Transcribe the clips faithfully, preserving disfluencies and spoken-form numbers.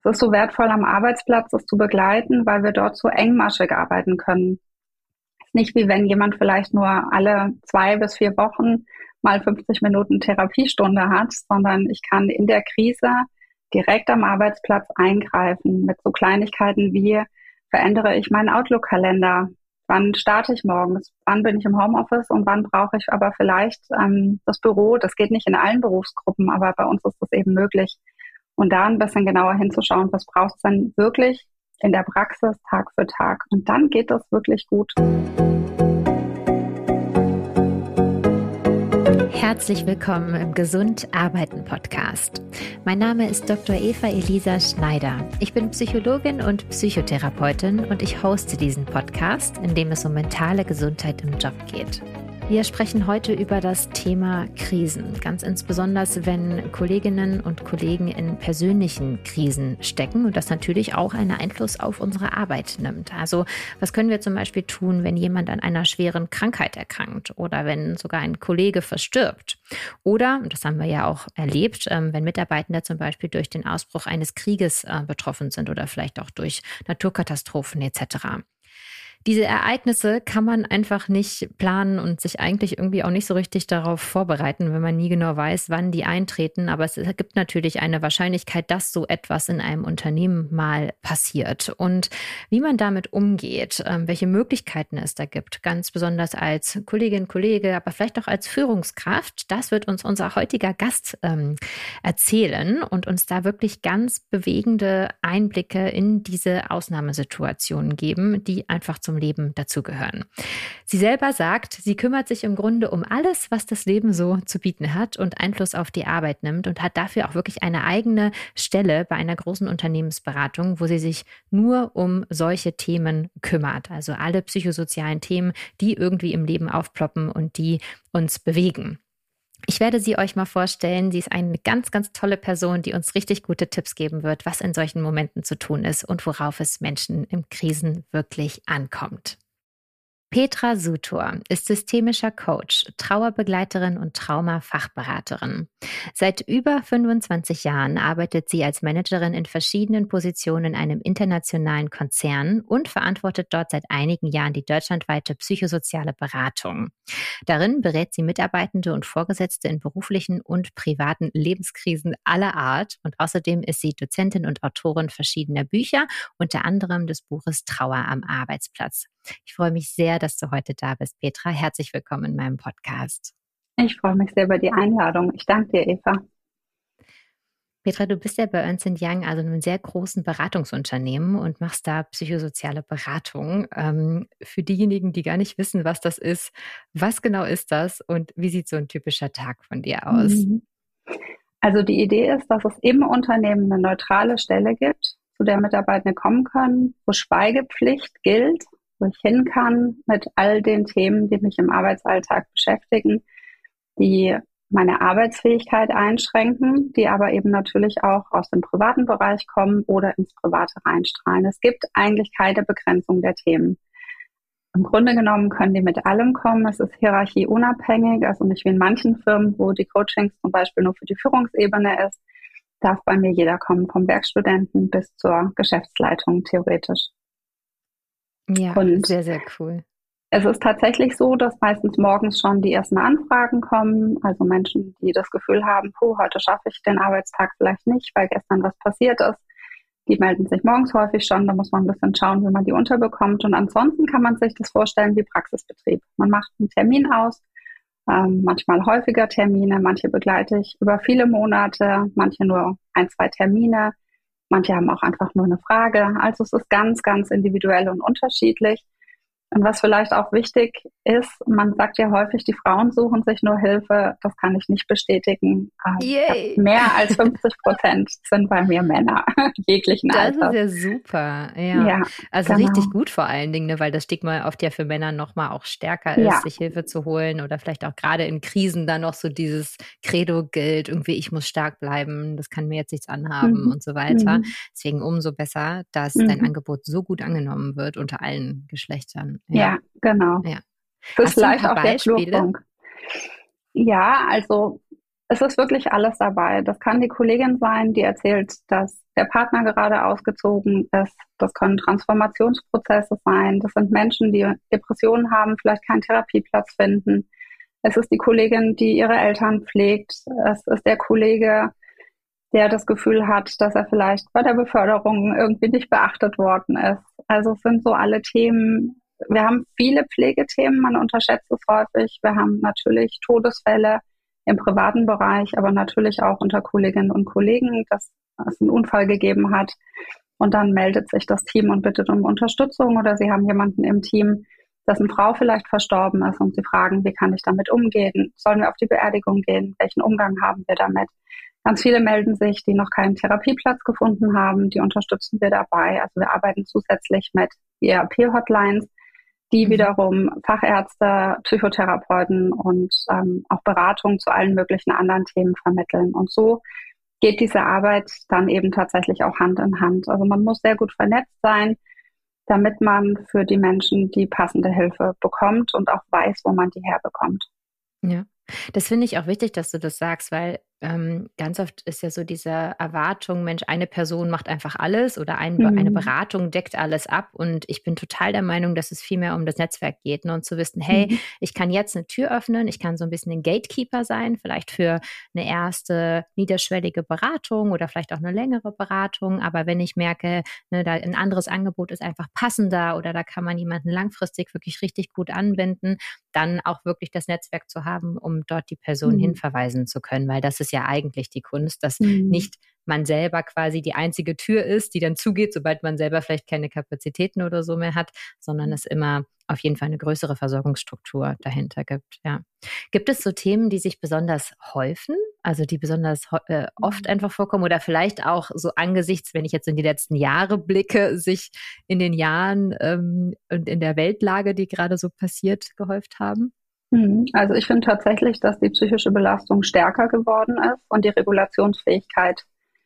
Es ist so wertvoll, am Arbeitsplatz das zu begleiten, weil wir dort so engmaschig arbeiten können. Es ist nicht wie wenn jemand vielleicht nur alle zwei bis vier Wochen mal fünfzig Minuten Therapiestunde hat, sondern ich kann in der Krise direkt am Arbeitsplatz eingreifen mit so Kleinigkeiten wie: Verändere ich meinen Outlook-Kalender? Wann starte ich morgens? Wann bin ich im Homeoffice und wann brauche ich aber vielleicht ähm, das Büro? Das geht nicht in allen Berufsgruppen, aber bei uns ist das eben möglich. Und da ein bisschen genauer hinzuschauen, was braucht es denn wirklich in der Praxis Tag für Tag? Und dann geht das wirklich gut. Herzlich willkommen im Gesund Arbeiten Podcast. Mein Name ist Doktor Eva Elisa Schneider. Ich bin Psychologin und Psychotherapeutin und ich hoste diesen Podcast, in dem es um mentale Gesundheit im Job geht. Wir sprechen heute über das Thema Krisen, ganz insbesondere, wenn Kolleginnen und Kollegen in persönlichen Krisen stecken und das natürlich auch einen Einfluss auf unsere Arbeit nimmt. Also was können wir zum Beispiel tun, wenn jemand an einer schweren Krankheit erkrankt oder wenn sogar ein Kollege verstirbt? Oder, und das haben wir ja auch erlebt, wenn Mitarbeitende zum Beispiel durch den Ausbruch eines Krieges betroffen sind oder vielleicht auch durch Naturkatastrophen et cetera. Diese Ereignisse kann man einfach nicht planen und sich eigentlich irgendwie auch nicht so richtig darauf vorbereiten, wenn man nie genau weiß, wann die eintreten. Aber es gibt natürlich eine Wahrscheinlichkeit, dass so etwas in einem Unternehmen mal passiert. Und wie man damit umgeht, welche Möglichkeiten es da gibt, ganz besonders als Kollegin, Kollege, aber vielleicht auch als Führungskraft, das wird uns unser heutiger Gast ähm, erzählen und uns da wirklich ganz bewegende Einblicke in diese Ausnahmesituationen geben, die einfach zum Leben dazugehören. Sie selber sagt, sie kümmert sich im Grunde um alles, was das Leben so zu bieten hat und Einfluss auf die Arbeit nimmt und hat dafür auch wirklich eine eigene Stelle bei einer großen Unternehmensberatung, wo sie sich nur um solche Themen kümmert. Also alle psychosozialen Themen, die irgendwie im Leben aufploppen und die uns bewegen. Ich werde sie euch mal vorstellen. Sie ist eine ganz, ganz tolle Person, die uns richtig gute Tipps geben wird, was in solchen Momenten zu tun ist und worauf es Menschen in Krisen wirklich ankommt. Petra Sutor ist systemischer Coach, Trauerbegleiterin und Traumafachberaterin. Seit über fünfundzwanzig Jahren arbeitet sie als Managerin in verschiedenen Positionen in einem internationalen Konzern und verantwortet dort seit einigen Jahren die deutschlandweite psychosoziale Beratung. Darin berät sie Mitarbeitende und Vorgesetzte in beruflichen und privaten Lebenskrisen aller Art und außerdem ist sie Dozentin und Autorin verschiedener Bücher, unter anderem des Buches Trauer am Arbeitsplatz. Ich freue mich sehr, dass du heute da bist, Petra. Herzlich willkommen in meinem Podcast. Ich freue mich sehr über die Einladung. Ich danke dir, Eva. Petra, du bist ja bei Ernst and Young, also einem sehr großen Beratungsunternehmen und machst da psychosoziale Beratung. Ähm, für diejenigen, die gar nicht wissen, was das ist, was genau ist das und wie sieht so ein typischer Tag von dir aus? Also die Idee ist, dass es im Unternehmen eine neutrale Stelle gibt, zu der Mitarbeitende kommen können, wo Schweigepflicht gilt, wo ich hin kann mit all den Themen, die mich im Arbeitsalltag beschäftigen, die meine Arbeitsfähigkeit einschränken, die aber eben natürlich auch aus dem privaten Bereich kommen oder ins Private reinstrahlen. Es gibt eigentlich keine Begrenzung der Themen. Im Grunde genommen können die mit allem kommen. Es ist hierarchieunabhängig, also nicht wie in manchen Firmen, wo die Coachings zum Beispiel nur für die Führungsebene ist, darf bei mir jeder kommen, vom Werkstudenten bis zur Geschäftsleitung theoretisch. Ja, und sehr, sehr cool. Es ist tatsächlich so, dass meistens morgens schon die ersten Anfragen kommen, also Menschen, die das Gefühl haben, puh, heute schaffe ich den Arbeitstag vielleicht nicht, weil gestern was passiert ist. Die melden sich morgens häufig schon, da muss man ein bisschen schauen, wie man die unterbekommt. Und ansonsten kann man sich das vorstellen wie Praxisbetrieb. Man macht einen Termin aus, ähm, manchmal häufiger Termine, manche begleite ich über viele Monate, manche nur ein, zwei Termine. Manche haben auch einfach nur eine Frage. Also es ist ganz, ganz individuell und unterschiedlich. Und was vielleicht auch wichtig ist, man sagt ja häufig, die Frauen suchen sich nur Hilfe. Das kann ich nicht bestätigen. Yay. Mehr als fünfzig Prozent sind bei mir Männer, jeglichen Alters. Das ist ja super. Ja, ja also genau. Richtig gut vor allen Dingen, ne, weil das Stigma oft ja für Männer nochmal auch stärker ist, ja. sich Hilfe zu holen oder vielleicht auch gerade in Krisen dann noch so dieses Credo gilt, irgendwie ich muss stark bleiben, das kann mir jetzt nichts anhaben mhm. und so weiter. Mhm. Deswegen umso besser, dass mhm. dein Angebot so gut angenommen wird unter allen Geschlechtern. Ja, ja genau. Ja. Das ist vielleicht auch der Fluchtpunkt. Ja, also es ist wirklich alles dabei. Das kann die Kollegin sein, die erzählt, dass der Partner gerade ausgezogen ist. Das können Transformationsprozesse sein. Das sind Menschen, die Depressionen haben, vielleicht keinen Therapieplatz finden. Es ist die Kollegin, die ihre Eltern pflegt. Es ist der Kollege, der das Gefühl hat, dass er vielleicht bei der Beförderung irgendwie nicht beachtet worden ist. Also es sind so alle Themen. Wir haben viele Pflegethemen, man unterschätzt es häufig. Wir haben natürlich Todesfälle im privaten Bereich, aber natürlich auch unter Kolleginnen und Kollegen, dass es einen Unfall gegeben hat. Und dann meldet sich das Team und bittet um Unterstützung oder sie haben jemanden im Team, dessen Frau vielleicht verstorben ist und sie fragen, wie kann ich damit umgehen? Sollen wir auf die Beerdigung gehen? Welchen Umgang haben wir damit? Ganz viele melden sich, die noch keinen Therapieplatz gefunden haben. Die unterstützen wir dabei. Also wir arbeiten zusätzlich mit E R P-Hotlines, die mhm. wiederum Fachärzte, Psychotherapeuten und ähm, auch Beratung zu allen möglichen anderen Themen vermitteln. Und so geht diese Arbeit dann eben tatsächlich auch Hand in Hand. Also man muss sehr gut vernetzt sein, damit man für die Menschen die passende Hilfe bekommt und auch weiß, wo man die herbekommt. Ja, das finde ich auch wichtig, dass du das sagst, weil ähm, ganz oft ist ja so diese Erwartung, Mensch, eine Person macht einfach alles oder ein, mhm. eine Beratung deckt alles ab. Und ich bin total der Meinung, dass es viel mehr um das Netzwerk geht, ne? Und zu wissen, hey, mhm. ich kann jetzt eine Tür öffnen, ich kann so ein bisschen ein Gatekeeper sein, vielleicht für eine erste niederschwellige Beratung oder vielleicht auch eine längere Beratung. Aber wenn ich merke, ne, da ein anderes Angebot ist einfach passender oder da kann man jemanden langfristig wirklich richtig gut anwenden, dann auch wirklich das Netzwerk zu haben, um dort die Person mhm. hinverweisen zu können, weil das ist ja eigentlich die Kunst, dass mhm. nicht man selber quasi die einzige Tür ist, die dann zugeht, sobald man selber vielleicht keine Kapazitäten oder so mehr hat, sondern es immer auf jeden Fall eine größere Versorgungsstruktur dahinter gibt. Ja. Gibt es so Themen, die sich besonders häufen, also die besonders äh, oft einfach vorkommen oder vielleicht auch so angesichts, wenn ich jetzt in die letzten Jahre blicke, sich in den Jahren ähm, und in der Weltlage, die gerade so passiert, gehäuft haben? Also ich finde tatsächlich, dass die psychische Belastung stärker geworden ist und die Regulationsfähigkeit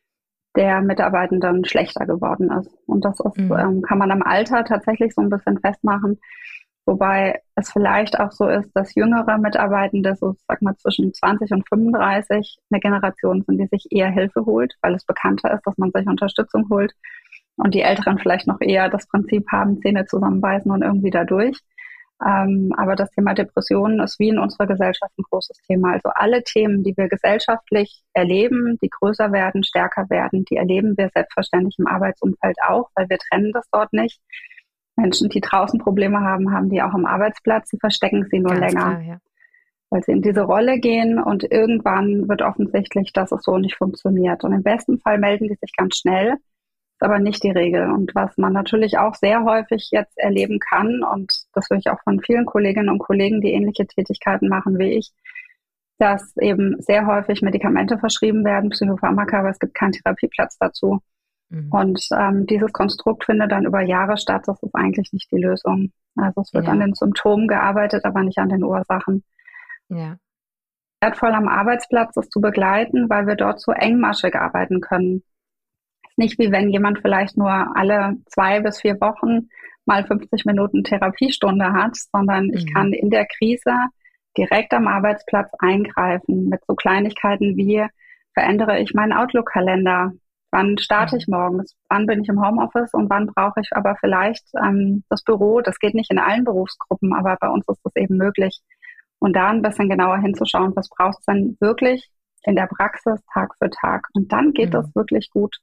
der Mitarbeitenden schlechter geworden ist. Und das ist, mhm. ähm, kann man am Alter tatsächlich so ein bisschen festmachen, wobei es vielleicht auch so ist, dass jüngere Mitarbeitende, so sag mal zwischen zwanzig und fünfunddreißig, eine Generation sind, die sich eher Hilfe holt, weil es bekannter ist, dass man sich Unterstützung holt und die Älteren vielleicht noch eher das Prinzip haben, Zähne zusammenbeißen und irgendwie da durch. Ähm, aber das Thema Depressionen ist wie in unserer Gesellschaft ein großes Thema. Also alle Themen, die wir gesellschaftlich erleben, die größer werden, stärker werden, die erleben wir selbstverständlich im Arbeitsumfeld auch, weil wir trennen das dort nicht. Menschen, die draußen Probleme haben, haben die auch am Arbeitsplatz, sie verstecken sie nur Ganz länger, klar, ja. weil sie in diese Rolle gehen und irgendwann wird offensichtlich, dass es so nicht funktioniert. Und im besten Fall melden die sich ganz schnell, ist aber nicht die Regel. Und was man natürlich auch sehr häufig jetzt erleben kann, und das höre ich auch von vielen Kolleginnen und Kollegen, die ähnliche Tätigkeiten machen wie ich, dass eben sehr häufig Medikamente verschrieben werden, Psychopharmaka, aber es gibt keinen Therapieplatz dazu. Mhm. Und ähm, dieses Konstrukt findet dann über Jahre statt. Das ist eigentlich nicht die Lösung. Also es wird ja. an den Symptomen gearbeitet, aber nicht an den Ursachen. Ja. Wertvoll am Arbeitsplatz ist zu begleiten, weil wir dort so engmaschig arbeiten können. Nicht wie wenn jemand vielleicht nur alle zwei bis vier Wochen mal fünfzig Minuten Therapiestunde hat, sondern mhm. ich kann in der Krise direkt am Arbeitsplatz eingreifen mit so Kleinigkeiten wie, verändere ich meinen Outlook-Kalender? Wann starte mhm. ich morgens? Wann bin ich im Homeoffice und wann brauche ich aber vielleicht ähm, das Büro? Das geht nicht in allen Berufsgruppen, aber bei uns ist das eben möglich. Und da ein bisschen genauer hinzuschauen, was braucht es denn wirklich in der Praxis Tag für Tag? Und dann geht mhm. das wirklich gut.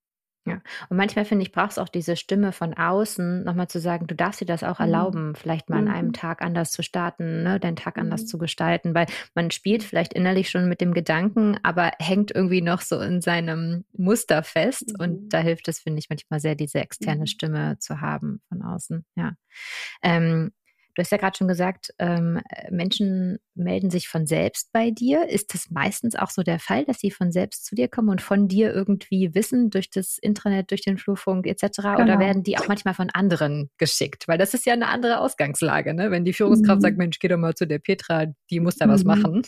Ja, und manchmal finde ich, brauchst du auch diese Stimme von außen, nochmal zu sagen, du darfst dir das auch erlauben, vielleicht mal an einem Tag anders zu starten, ne, deinen Tag anders zu gestalten, weil man spielt vielleicht innerlich schon mit dem Gedanken, aber hängt irgendwie noch so in seinem Muster fest mhm. und da hilft es, finde ich, manchmal sehr, diese externe Stimme zu haben von außen, ja. Ähm, Du hast ja gerade schon gesagt, ähm, Menschen melden sich von selbst bei dir. Ist das meistens auch so der Fall, dass sie von selbst zu dir kommen und von dir irgendwie wissen, durch das Intranet, durch den Flurfunk et cetera? Genau. Oder werden die auch manchmal von anderen geschickt? Weil das ist ja eine andere Ausgangslage, ne? Wenn die Führungskraft mhm. sagt, Mensch, geh doch mal zu der Petra, die muss da mhm. was machen.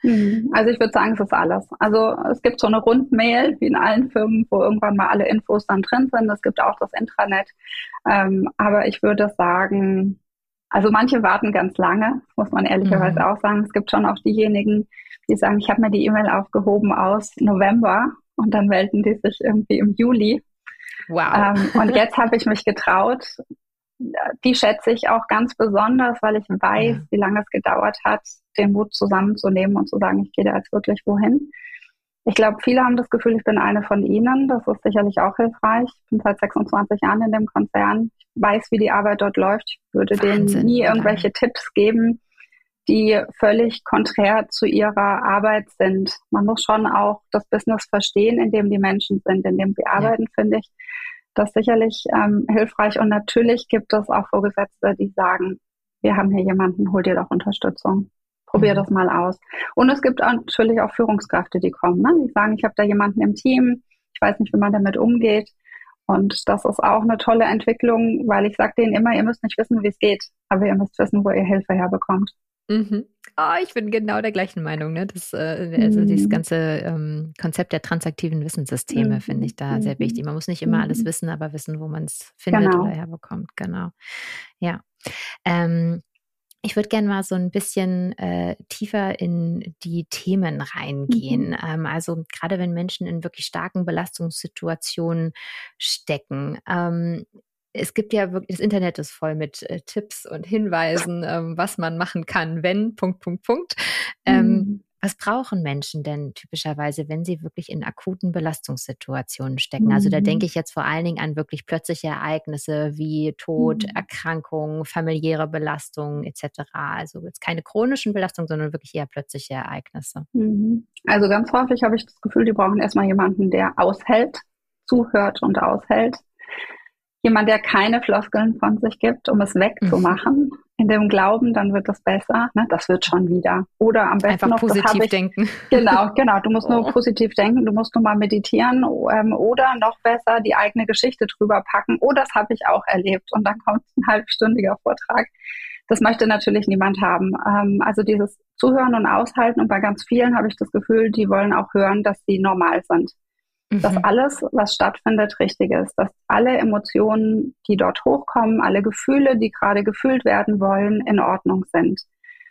Also ich würde sagen, es ist alles. Also es gibt so eine Rundmail, wie in allen Firmen, wo irgendwann mal alle Infos dann drin sind. Es gibt auch das Intranet. Ähm, aber ich würde sagen, also manche warten ganz lange, muss man ehrlicherweise mhm. auch sagen. Es gibt schon auch diejenigen, die sagen, ich habe mir die E-Mail aufgehoben aus November und dann melden die sich irgendwie im Juli. Wow. Ähm, und jetzt habe ich mich getraut. Die schätze ich auch ganz besonders, weil ich weiß, ja. wie lange es gedauert hat, den Mut zusammenzunehmen und zu sagen, ich gehe da jetzt wirklich wohin. Ich glaube, viele haben das Gefühl, ich bin eine von ihnen. Das ist sicherlich auch hilfreich. Ich bin seit sechsundzwanzig Jahren in dem Konzern. Ich weiß, wie die Arbeit dort läuft. Ich würde Wahnsinn, denen nie irgendwelche oder? Tipps geben, die völlig konträr zu ihrer Arbeit sind. Man muss schon auch das Business verstehen, in dem die Menschen sind, in dem sie arbeiten, ja. finde ich. Das ist sicherlich ähm, hilfreich. Und natürlich gibt es auch Vorgesetzte, die sagen, wir haben hier jemanden, hol dir doch Unterstützung. Probier mhm. das mal aus. Und es gibt auch natürlich auch Führungskräfte, die kommen. Ne? Die sagen, ich habe da jemanden im Team, ich weiß nicht, wie man damit umgeht. Und das ist auch eine tolle Entwicklung, weil ich sage denen immer, ihr müsst nicht wissen, wie es geht, aber ihr müsst wissen, wo ihr Hilfe herbekommt. Mhm. Oh, ich bin genau der gleichen Meinung. Ne? Das, äh, also mhm. dieses ganze ähm, Konzept der transaktiven Wissenssysteme mhm. finde ich da mhm. sehr wichtig. Man muss nicht immer mhm. alles wissen, aber wissen, wo man es findet genau. oder herbekommt. Genau. Ja. Ähm, ich würde gerne mal so ein bisschen äh, tiefer in die Themen reingehen. Mhm. Ähm, also gerade wenn Menschen in wirklich starken Belastungssituationen stecken. Ähm, Es gibt ja wirklich, das Internet ist voll mit äh, Tipps und Hinweisen, ähm, was man machen kann, wenn, Punkt, Punkt, Punkt. Ähm, mhm. Was brauchen Menschen denn typischerweise, wenn sie wirklich in akuten Belastungssituationen stecken? Mhm. Also da denke ich jetzt vor allen Dingen an wirklich plötzliche Ereignisse wie Tod, mhm. Erkrankung, familiäre Belastung et cetera. Also jetzt keine chronischen Belastungen, sondern wirklich eher plötzliche Ereignisse. Mhm. Also ganz häufig habe ich das Gefühl, die brauchen erstmal jemanden, der aushält, zuhört und aushält. Jemand, der keine Floskeln von sich gibt, um es wegzumachen, mhm. in dem Glauben, dann wird es besser, ne? Das wird schon wieder. Oder am besten einfach noch, positiv das ich, denken. Genau, genau. Du musst oh. nur positiv denken, du musst nur mal meditieren ähm, oder noch besser die eigene Geschichte drüber packen. Oh, das habe ich auch erlebt. Und dann kommt ein halbstündiger Vortrag. Das möchte natürlich niemand haben. Ähm, also dieses Zuhören und Aushalten, und bei ganz vielen habe ich das Gefühl, die wollen auch hören, dass sie normal sind. Dass alles, was stattfindet, richtig ist. Dass alle Emotionen, die dort hochkommen, alle Gefühle, die gerade gefühlt werden wollen, in Ordnung sind.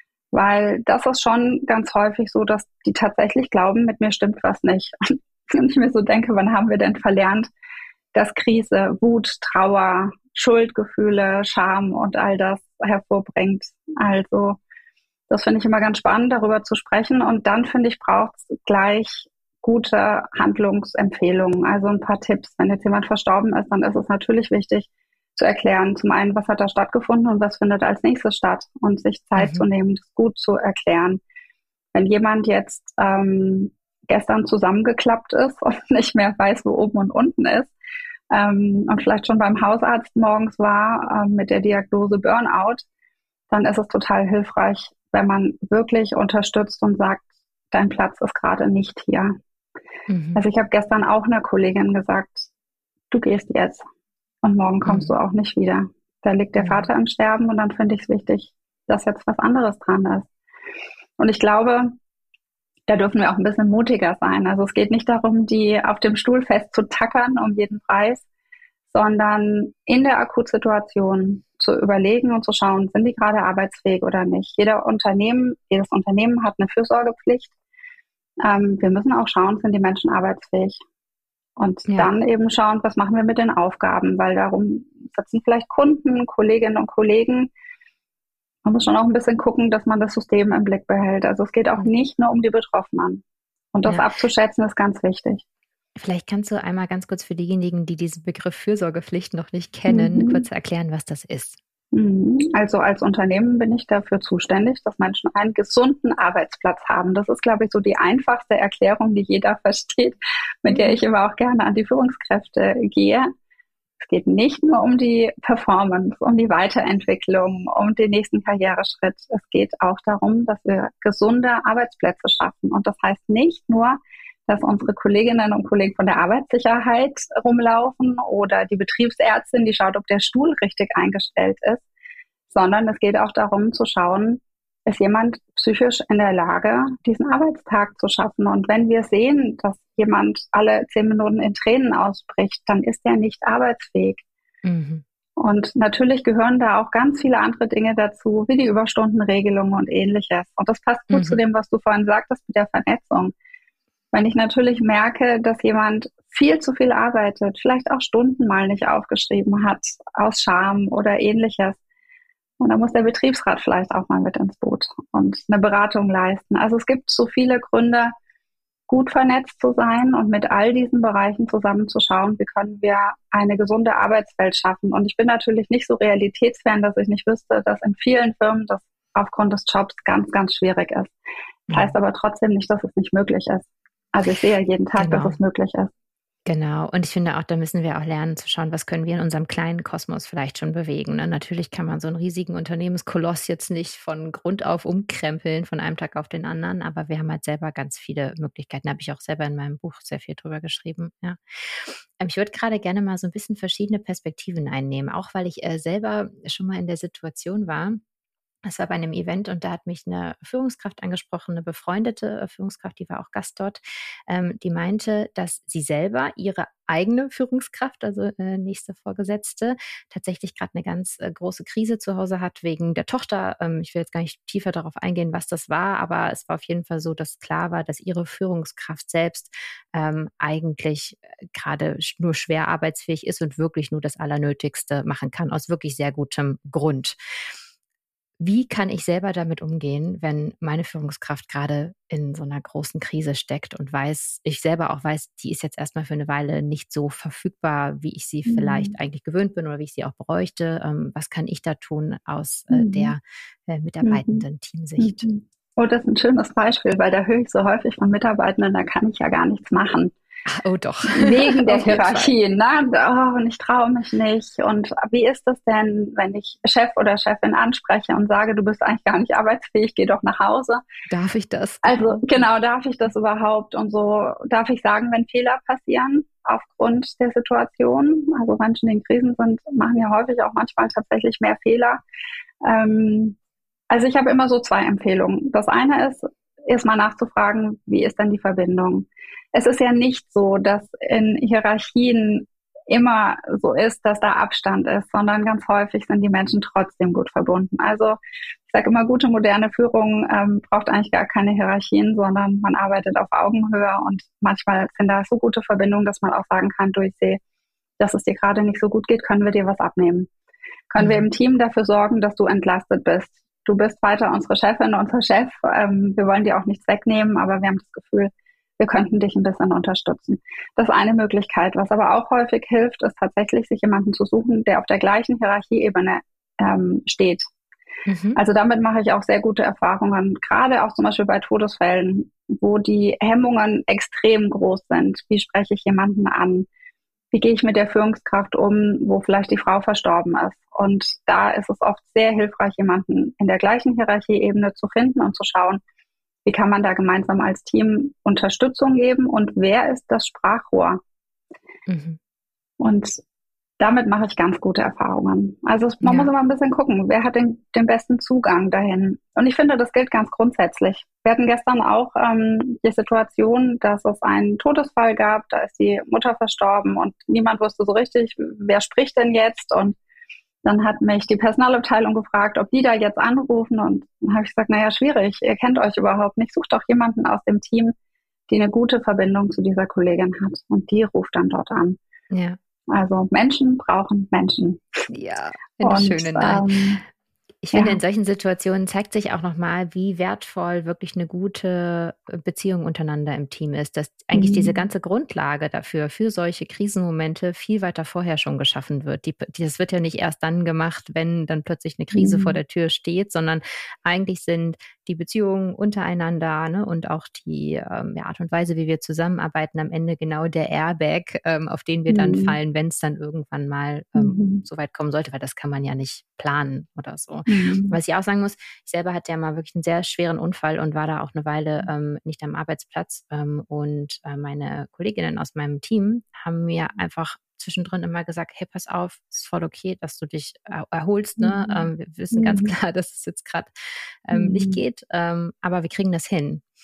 Weil das ist schon ganz häufig so, dass die tatsächlich glauben, mit mir stimmt was nicht. Und wenn ich mir so denke, wann haben wir denn verlernt, dass Krise, Wut, Trauer, Schuldgefühle, Scham und all das hervorbringt. Also das finde ich immer ganz spannend, darüber zu sprechen. Und dann, finde ich, braucht es gleich gute Handlungsempfehlungen, also ein paar Tipps. Wenn jetzt jemand verstorben ist, dann ist es natürlich wichtig zu erklären, zum einen, was hat da stattgefunden und was findet als nächstes statt, und sich Zeit mhm. zu nehmen, das gut zu erklären. Wenn jemand jetzt ähm, gestern zusammengeklappt ist und nicht mehr weiß, wo oben und unten ist, ähm, und vielleicht schon beim Hausarzt morgens war ähm, mit der Diagnose Burnout, dann ist es total hilfreich, wenn man wirklich unterstützt und sagt, dein Platz ist gerade nicht hier. Mhm. Also ich habe gestern auch einer Kollegin gesagt, du gehst jetzt und morgen kommst mhm. du auch nicht wieder. Da liegt der mhm. Vater im Sterben, und dann finde ich es wichtig, dass jetzt was anderes dran ist. Und ich glaube, da dürfen wir auch ein bisschen mutiger sein. Also es geht nicht darum, die auf dem Stuhl festzutackern um jeden Preis, sondern in der Akutsituation zu überlegen und zu schauen, sind die gerade arbeitsfähig oder nicht. Jeder Unternehmen, jedes Unternehmen hat eine Fürsorgepflicht. Ähm, wir müssen auch schauen, sind die Menschen arbeitsfähig. Und ja. dann eben schauen, was machen wir mit den Aufgaben, weil darum sitzen vielleicht Kunden, Kolleginnen und Kollegen. Man muss schon auch ein bisschen gucken, dass man das System im Blick behält. Also es geht auch nicht nur um die Betroffenen. Und das ja. abzuschätzen ist ganz wichtig. Vielleicht kannst du einmal ganz kurz für diejenigen, die diesen Begriff Fürsorgepflicht noch nicht kennen, mhm. kurz erklären, was das ist. Also als Unternehmen bin ich dafür zuständig, dass Menschen einen gesunden Arbeitsplatz haben. Das ist, glaube ich, so die einfachste Erklärung, die jeder versteht, mit der ich immer auch gerne an die Führungskräfte gehe. Es geht nicht nur um die Performance, um die Weiterentwicklung, um den nächsten Karriereschritt. Es geht auch darum, dass wir gesunde Arbeitsplätze schaffen. Und das heißt nicht nur, dass unsere Kolleginnen und Kollegen von der Arbeitssicherheit rumlaufen oder die Betriebsärztin, die schaut, ob der Stuhl richtig eingestellt ist, sondern es geht auch darum zu schauen, ist jemand psychisch in der Lage, diesen Arbeitstag zu schaffen. Und wenn wir sehen, dass jemand alle zehn Minuten in Tränen ausbricht, dann ist er nicht arbeitsfähig. Mhm. Und natürlich gehören da auch ganz viele andere Dinge dazu, wie die Überstundenregelung und ähnliches. Und das passt gut mhm. zu dem, was du vorhin sagtest mit der Vernetzung. Wenn ich natürlich merke, dass jemand viel zu viel arbeitet, vielleicht auch Stunden mal nicht aufgeschrieben hat, aus Scham oder ähnliches, und dann muss der Betriebsrat vielleicht auch mal mit ins Boot und eine Beratung leisten. Also es gibt so viele Gründe, gut vernetzt zu sein und mit all diesen Bereichen zusammenzuschauen, wie können wir eine gesunde Arbeitswelt schaffen. Und ich bin natürlich nicht so realitätsfern, dass ich nicht wüsste, dass in vielen Firmen das aufgrund des Jobs ganz, ganz schwierig ist. Das heißt aber trotzdem nicht, dass es nicht möglich ist. Also ich sehe ja jeden Tag, Genau. dass es möglich ist. Genau. Und ich finde auch, da müssen wir auch lernen zu schauen, was können wir in unserem kleinen Kosmos vielleicht schon bewegen. Ne? Natürlich kann man so einen riesigen Unternehmenskoloss jetzt nicht von Grund auf umkrempeln, von einem Tag auf den anderen, aber wir haben halt selber ganz viele Möglichkeiten. Da habe ich auch selber in meinem Buch sehr viel drüber geschrieben. Ja. Ich würde gerade gerne mal so ein bisschen verschiedene Perspektiven einnehmen, auch weil ich äh, selber schon mal in der Situation war. Es war bei einem Event und da hat mich eine Führungskraft angesprochen, eine befreundete äh, Führungskraft, die war auch Gast dort, ähm, die meinte, dass sie selber ihre eigene Führungskraft, also äh, nächste Vorgesetzte, tatsächlich gerade eine ganz äh, große Krise zu Hause hat wegen der Tochter. Ähm, ich will jetzt gar nicht tiefer darauf eingehen, was das war, aber es war auf jeden Fall so, dass klar war, dass ihre Führungskraft selbst ähm, eigentlich äh, gerade sch- nur schwer arbeitsfähig ist und wirklich nur das Allernötigste machen kann, aus wirklich sehr gutem Grund. Wie kann ich selber damit umgehen, wenn meine Führungskraft gerade in so einer großen Krise steckt und weiß, ich selber auch weiß, die ist jetzt erstmal für eine Weile nicht so verfügbar, wie ich sie vielleicht Mhm. eigentlich gewöhnt bin oder wie ich sie auch bräuchte. Ähm, was kann ich da tun aus äh, Mhm. der äh, Mhm. mitarbeitenden Teamsicht? Mhm. Oh, das ist ein schönes Beispiel, weil da höre ich so häufig von Mitarbeitenden, da kann ich ja gar nichts machen. Ach, oh doch, Wegen der auf jeden Fall. Hierarchien, ne? Oh, und ich traue mich nicht. Und wie ist das denn, wenn ich Chef oder Chefin anspreche und sage, du bist eigentlich gar nicht arbeitsfähig, geh doch nach Hause? Darf ich das? Also genau, darf ich das überhaupt? Und so darf ich sagen, wenn Fehler passieren aufgrund der Situation. Also Menschen, die in Krisen sind, machen ja häufig auch manchmal tatsächlich mehr Fehler. Ähm, also ich habe immer so zwei Empfehlungen. Das eine ist, erstmal nachzufragen, wie ist denn die Verbindung? Es ist ja nicht so, dass in Hierarchien immer so ist, dass da Abstand ist, sondern ganz häufig sind die Menschen trotzdem gut verbunden. Also ich sage immer, gute moderne Führung ähm, braucht eigentlich gar keine Hierarchien, sondern man arbeitet auf Augenhöhe und manchmal sind da so gute Verbindungen, dass man auch sagen kann, du, ich sehe, dass es dir gerade nicht so gut geht, können wir dir was abnehmen? Können mhm. wir im Team dafür sorgen, dass du entlastet bist? Du bist weiter unsere Chefin, unser Chef. Ähm, wir wollen dir auch nichts wegnehmen, aber wir haben das Gefühl, wir könnten dich ein bisschen unterstützen. Das ist eine Möglichkeit. Was aber auch häufig hilft, ist tatsächlich, sich jemanden zu suchen, der auf der gleichen Hierarchieebene ähm, steht. Mhm. Also damit mache ich auch sehr gute Erfahrungen, gerade auch zum Beispiel bei Todesfällen, wo die Hemmungen extrem groß sind. Wie spreche ich jemanden an? Wie gehe ich mit der Führungskraft um, wo vielleicht die Frau verstorben ist? Und da ist es oft sehr hilfreich, jemanden in der gleichen Hierarchieebene zu finden und zu schauen, wie kann man da gemeinsam als Team Unterstützung geben und wer ist das Sprachrohr? Mhm. Und damit mache ich ganz gute Erfahrungen. Also man ja. muss immer ein bisschen gucken, wer hat den, den besten Zugang dahin. Und ich finde, das gilt ganz grundsätzlich. Wir hatten gestern auch ähm, die Situation, dass es einen Todesfall gab, da ist die Mutter verstorben und niemand wusste so richtig, wer spricht denn jetzt? Und dann hat mich die Personalabteilung gefragt, ob die da jetzt anrufen. Und dann habe ich gesagt, naja, schwierig, ihr kennt euch überhaupt nicht. Sucht doch jemanden aus dem Team, die eine gute Verbindung zu dieser Kollegin hat. Und die ruft dann dort an. Ja. Also Menschen brauchen Menschen. Ja, eine schöne Nein. Ähm, ich finde, ja. in solchen Situationen zeigt sich auch nochmal, wie wertvoll wirklich eine gute Beziehung untereinander im Team ist. Dass eigentlich mhm. diese ganze Grundlage dafür, für solche Krisenmomente viel weiter vorher schon geschaffen wird. Die, das wird ja nicht erst dann gemacht, wenn dann plötzlich eine Krise mhm. vor der Tür steht, sondern eigentlich sind die Beziehungen untereinander, ne, und auch die ähm, ja, Art und Weise, wie wir zusammenarbeiten, am Ende genau der Airbag, ähm, auf den wir mhm. dann fallen, wenn es dann irgendwann mal ähm, mhm. so weit kommen sollte, weil das kann man ja nicht planen oder so. Mhm. Was ich auch sagen muss, ich selber hatte ja mal wirklich einen sehr schweren Unfall und war da auch eine Weile ähm, nicht am Arbeitsplatz ähm, und äh, meine Kolleginnen aus meinem Team haben mir einfach zwischendrin immer gesagt, hey, pass auf, es ist voll okay, dass du dich er- erholst. Ne? Mhm. Ähm, wir wissen mhm. ganz klar, dass es jetzt gerade ähm, mhm. nicht geht, ähm, aber wir kriegen das hin.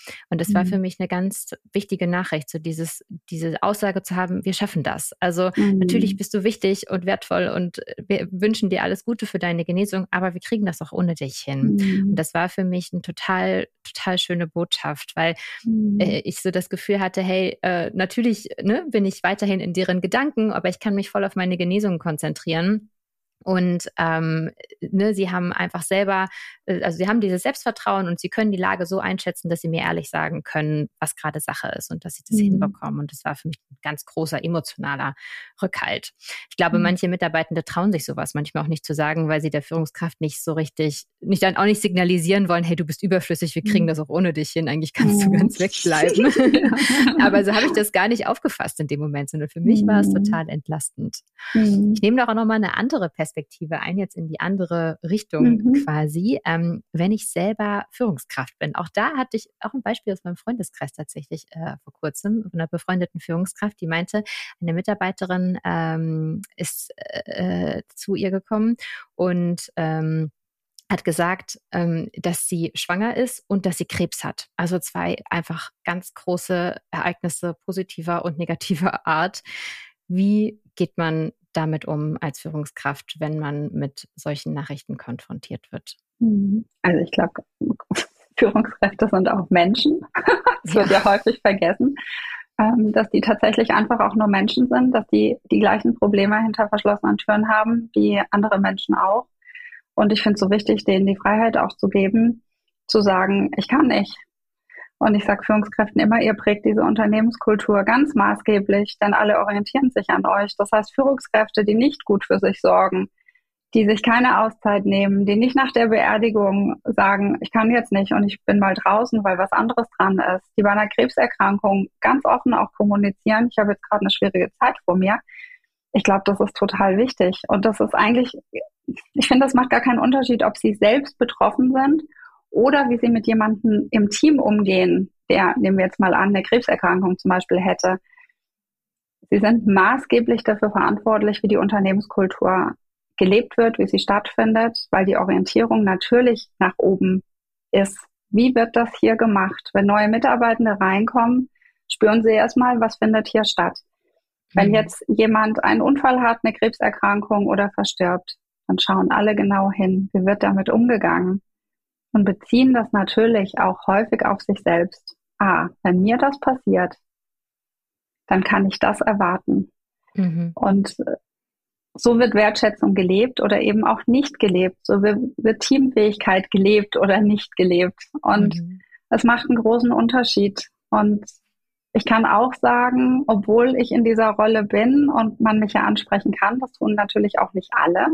Und das mhm. war für mich eine ganz wichtige Nachricht, so dieses, diese Aussage zu haben, wir schaffen das. Also mhm. natürlich bist du wichtig und wertvoll und wir wünschen dir alles Gute für deine Genesung, aber wir kriegen das auch ohne dich hin. Mhm. Und das war für mich eine total, total schöne Botschaft, weil mhm. äh, ich so das Gefühl hatte, hey, äh, natürlich ne, bin ich weiterhin in deren Gedanken, aber ich kann mich voll auf meine Genesung konzentrieren. Und ähm, ne, sie haben einfach selber, also sie haben dieses Selbstvertrauen und sie können die Lage so einschätzen, dass sie mir ehrlich sagen können, was gerade Sache ist und dass sie das mhm. hinbekommen. Und das war für mich ein ganz großer emotionaler Rückhalt. Ich glaube, mhm. manche Mitarbeitende trauen sich sowas manchmal auch nicht zu sagen, weil sie der Führungskraft nicht so richtig, nicht dann auch nicht signalisieren wollen, hey, du bist überflüssig, wir kriegen mhm. das auch ohne dich hin, eigentlich kannst mhm. du ganz wegbleiben. Aber so habe ich das gar nicht aufgefasst in dem Moment, sondern für mich mhm. war es total entlastend. Mhm. Ich nehme doch auch nochmal eine andere Perspektive Perspektive ein, jetzt in die andere Richtung mhm. quasi, ähm, wenn ich selber Führungskraft bin. Auch da hatte ich auch ein Beispiel aus meinem Freundeskreis tatsächlich äh, vor kurzem von einer befreundeten Führungskraft, die meinte, eine Mitarbeiterin ähm, ist äh, zu ihr gekommen und ähm, hat gesagt, ähm, dass sie schwanger ist und dass sie Krebs hat. Also zwei einfach ganz große Ereignisse positiver und negativer Art. Wie geht man damit um als Führungskraft, wenn man mit solchen Nachrichten konfrontiert wird? Also ich glaube, Führungskräfte sind auch Menschen. Das ja. wird ja häufig vergessen, dass die tatsächlich einfach auch nur Menschen sind, dass die die gleichen Probleme hinter verschlossenen Türen haben, wie andere Menschen auch. Und ich finde es so wichtig, denen die Freiheit auch zu geben, zu sagen, ich kann nicht. Und ich sage Führungskräften immer, ihr prägt diese Unternehmenskultur ganz maßgeblich, denn alle orientieren sich an euch. Das heißt, Führungskräfte, die nicht gut für sich sorgen, die sich keine Auszeit nehmen, die nicht nach der Beerdigung sagen, ich kann jetzt nicht und ich bin mal draußen, weil was anderes dran ist, die bei einer Krebserkrankung ganz offen auch kommunizieren, ich habe jetzt gerade eine schwierige Zeit vor mir. Ich glaube, das ist total wichtig. Und das ist eigentlich, ich finde, das macht gar keinen Unterschied, ob sie selbst betroffen sind oder wie sie mit jemandem im Team umgehen, der, nehmen wir jetzt mal an, eine Krebserkrankung zum Beispiel hätte. Sie sind maßgeblich dafür verantwortlich, wie die Unternehmenskultur gelebt wird, wie sie stattfindet, weil die Orientierung natürlich nach oben ist. Wie wird das hier gemacht? Wenn neue Mitarbeitende reinkommen, spüren sie erstmal, was findet hier statt. Mhm. Wenn jetzt jemand einen Unfall hat, eine Krebserkrankung oder verstirbt, dann schauen alle genau hin, wie wird damit umgegangen. Und beziehen das natürlich auch häufig auf sich selbst. Ah, wenn mir das passiert, dann kann ich das erwarten. Mhm. Und so wird Wertschätzung gelebt oder eben auch nicht gelebt. So wird, wird Teamfähigkeit gelebt oder nicht gelebt. Und mhm. das macht einen großen Unterschied. Und ich kann auch sagen, obwohl ich in dieser Rolle bin und man mich ja ansprechen kann, das tun natürlich auch nicht alle,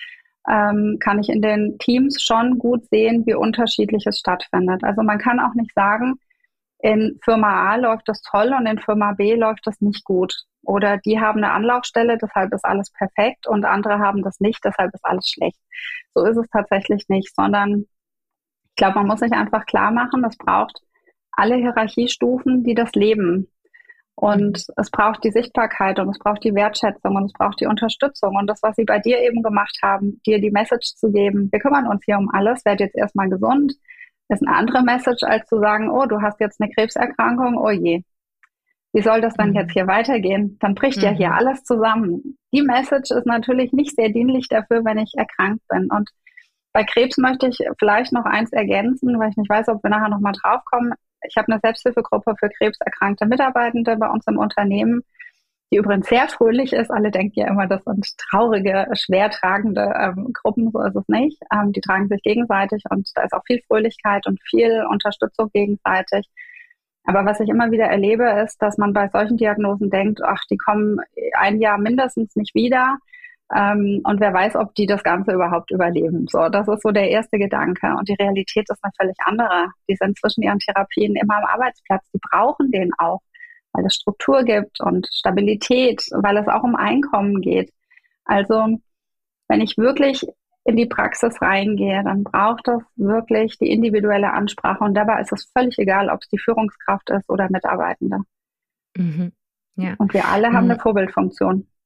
Ähm, kann ich in den Teams schon gut sehen, wie unterschiedlich es stattfindet. Also man kann auch nicht sagen, in Firma A läuft das toll und in Firma B läuft das nicht gut. Oder die haben eine Anlaufstelle, deshalb ist alles perfekt und andere haben das nicht, deshalb ist alles schlecht. So ist es tatsächlich nicht, sondern ich glaube, man muss sich einfach klar machen, es braucht alle Hierarchiestufen, die das leben. Und es braucht die Sichtbarkeit und es braucht die Wertschätzung und es braucht die Unterstützung. Und das, was sie bei dir eben gemacht haben, dir die Message zu geben, wir kümmern uns hier um alles, werd jetzt erstmal gesund, ist eine andere Message, als zu sagen, oh, du hast jetzt eine Krebserkrankung, oh je. Wie soll das dann mhm. jetzt hier weitergehen? Dann bricht mhm. ja hier alles zusammen. Die Message ist natürlich nicht sehr dienlich dafür, wenn ich erkrankt bin. Und bei Krebs möchte ich vielleicht noch eins ergänzen, weil ich nicht weiß, ob wir nachher nochmal drauf kommen. Ich habe eine Selbsthilfegruppe für krebserkrankte Mitarbeitende bei uns im Unternehmen, die übrigens sehr fröhlich ist. Alle denken ja immer, das sind traurige, schwer tragende ähm, Gruppen. So ist es nicht. Ähm, die tragen sich gegenseitig und da ist auch viel Fröhlichkeit und viel Unterstützung gegenseitig. Aber was ich immer wieder erlebe, ist, dass man bei solchen Diagnosen denkt, ach, die kommen ein Jahr mindestens nicht wieder. Ähm, und wer weiß, ob die das Ganze überhaupt überleben. So, das ist so der erste Gedanke. Und die Realität ist eine völlig andere. Die sind zwischen ihren Therapien immer am Arbeitsplatz. Die brauchen den auch, weil es Struktur gibt und Stabilität, weil es auch um Einkommen geht. Also, wenn ich wirklich in die Praxis reingehe, dann braucht es wirklich die individuelle Ansprache. Und dabei ist es völlig egal, ob es die Führungskraft ist oder Mitarbeitende. Mhm. Ja. Und wir alle haben mhm. eine Vorbildfunktion.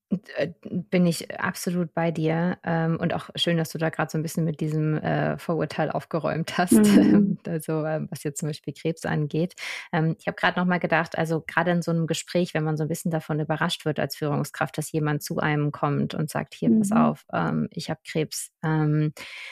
Bin ich absolut bei dir. Ähm, und auch schön, dass du da gerade so ein bisschen mit diesem äh, Vorurteil aufgeräumt hast, Mhm. also ähm, was jetzt zum Beispiel Krebs angeht. Ähm, ich habe gerade noch mal gedacht, also gerade in so einem Gespräch, wenn man so ein bisschen davon überrascht wird als Führungskraft, dass jemand zu einem kommt und sagt, hier, pass Mhm. auf, ähm, ich habe Krebs. Ähm,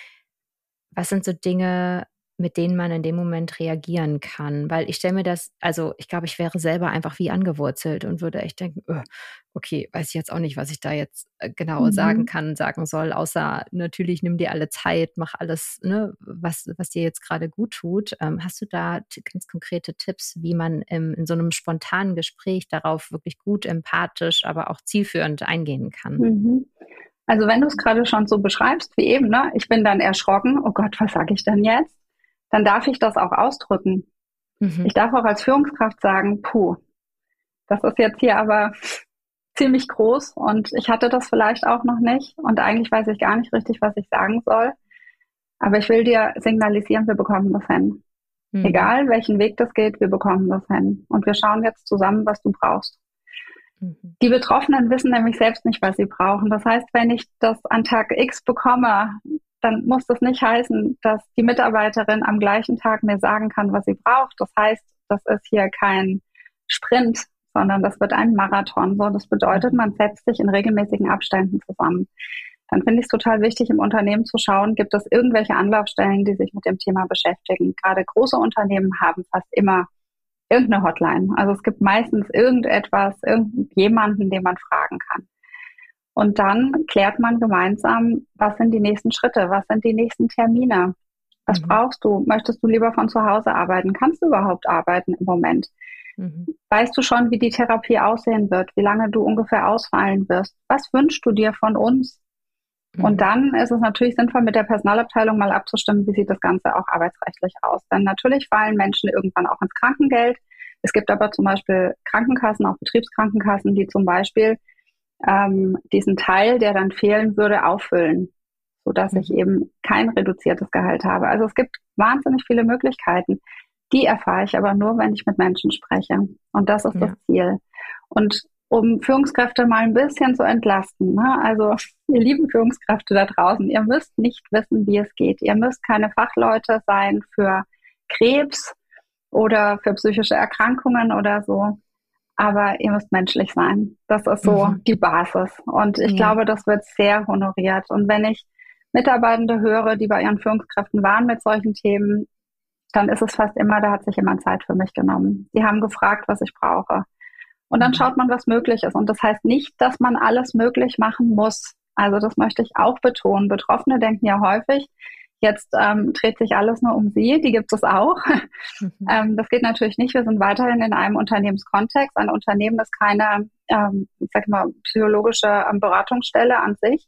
was sind so Dinge, mit denen man in dem Moment reagieren kann? Weil ich stelle mir das, also ich glaube, ich wäre selber einfach wie angewurzelt und würde echt denken, öh, okay, weiß ich jetzt auch nicht, was ich da jetzt äh, genau sagen Mhm. kann, sagen soll, außer natürlich nimm dir alle Zeit, mach alles, ne, was, was dir jetzt gerade gut tut. Ähm, hast du da t- ganz konkrete Tipps, wie man im, in so einem spontanen Gespräch darauf wirklich gut, empathisch, aber auch zielführend eingehen kann? Mhm. Also wenn du es gerade schon so beschreibst wie eben, ne, ich bin dann erschrocken, oh Gott, was sage ich denn jetzt? Dann darf ich das auch ausdrücken. Ich Mhm. darf auch als Führungskraft sagen, puh, das ist jetzt hier aber ziemlich groß und ich hatte das vielleicht auch noch nicht und eigentlich weiß ich gar nicht richtig, was ich sagen soll. Aber ich will dir signalisieren, wir bekommen das hin. Mhm. Egal, welchen Weg das geht, wir bekommen das hin. Und wir schauen jetzt zusammen, was du brauchst. Mhm. Die Betroffenen wissen nämlich selbst nicht, was sie brauchen. Das heißt, wenn ich das an Tag X bekomme, dann muss das nicht heißen, dass die Mitarbeiterin am gleichen Tag mir sagen kann, was sie braucht. Das heißt, das ist hier kein Sprint, sondern das wird ein Marathon. So, das bedeutet, Mhm. man setzt sich in regelmäßigen Abständen zusammen. Dann finde ich es total wichtig, im Unternehmen zu schauen, gibt es irgendwelche Anlaufstellen, die sich mit dem Thema beschäftigen. Gerade große Unternehmen haben fast immer irgendeine Hotline. Also es gibt meistens irgendetwas, irgendjemanden, den man fragen kann. Und dann klärt man gemeinsam, was sind die nächsten Schritte, was sind die nächsten Termine, was Mhm. brauchst du, möchtest du lieber von zu Hause arbeiten, kannst du überhaupt arbeiten im Moment? Mhm. Weißt du schon, wie die Therapie aussehen wird, wie lange du ungefähr ausfallen wirst? Was wünschst du dir von uns? Und Mhm. dann ist es natürlich sinnvoll, mit der Personalabteilung mal abzustimmen, wie sieht das Ganze auch arbeitsrechtlich aus. Denn natürlich fallen Menschen irgendwann auch ins Krankengeld. Es gibt aber zum Beispiel Krankenkassen, auch Betriebskrankenkassen, die zum Beispiel ähm, diesen Teil, der dann fehlen würde, auffüllen, sodass ich Mhm. eben kein reduziertes Gehalt habe. Also es gibt wahnsinnig viele Möglichkeiten. Die erfahre ich aber nur, wenn ich mit Menschen spreche. Und das ist das Ja. Ziel. Und um Führungskräfte mal ein bisschen zu entlasten, ne? Also ihr lieben Führungskräfte da draußen, ihr müsst nicht wissen, wie es geht. Ihr müsst keine Fachleute sein für Krebs oder für psychische Erkrankungen oder so. Aber ihr müsst menschlich sein. Das ist so Mhm. die Basis. Und ich Ja. glaube, das wird sehr honoriert. Und wenn ich Mitarbeitende höre, die bei ihren Führungskräften waren mit solchen Themen, dann ist es fast immer, da hat sich jemand Zeit für mich genommen. Die haben gefragt, was ich brauche. Und dann Mhm. schaut man, was möglich ist. Und das heißt nicht, dass man alles möglich machen muss. Also das möchte ich auch betonen. Betroffene denken ja häufig, jetzt ähm, dreht sich alles nur um sie. Die gibt es auch. Mhm. ähm, das geht natürlich nicht. Wir sind weiterhin in einem Unternehmenskontext. Ein Unternehmen ist keine, ähm, ich sag mal, psychologische ähm, Beratungsstelle an sich.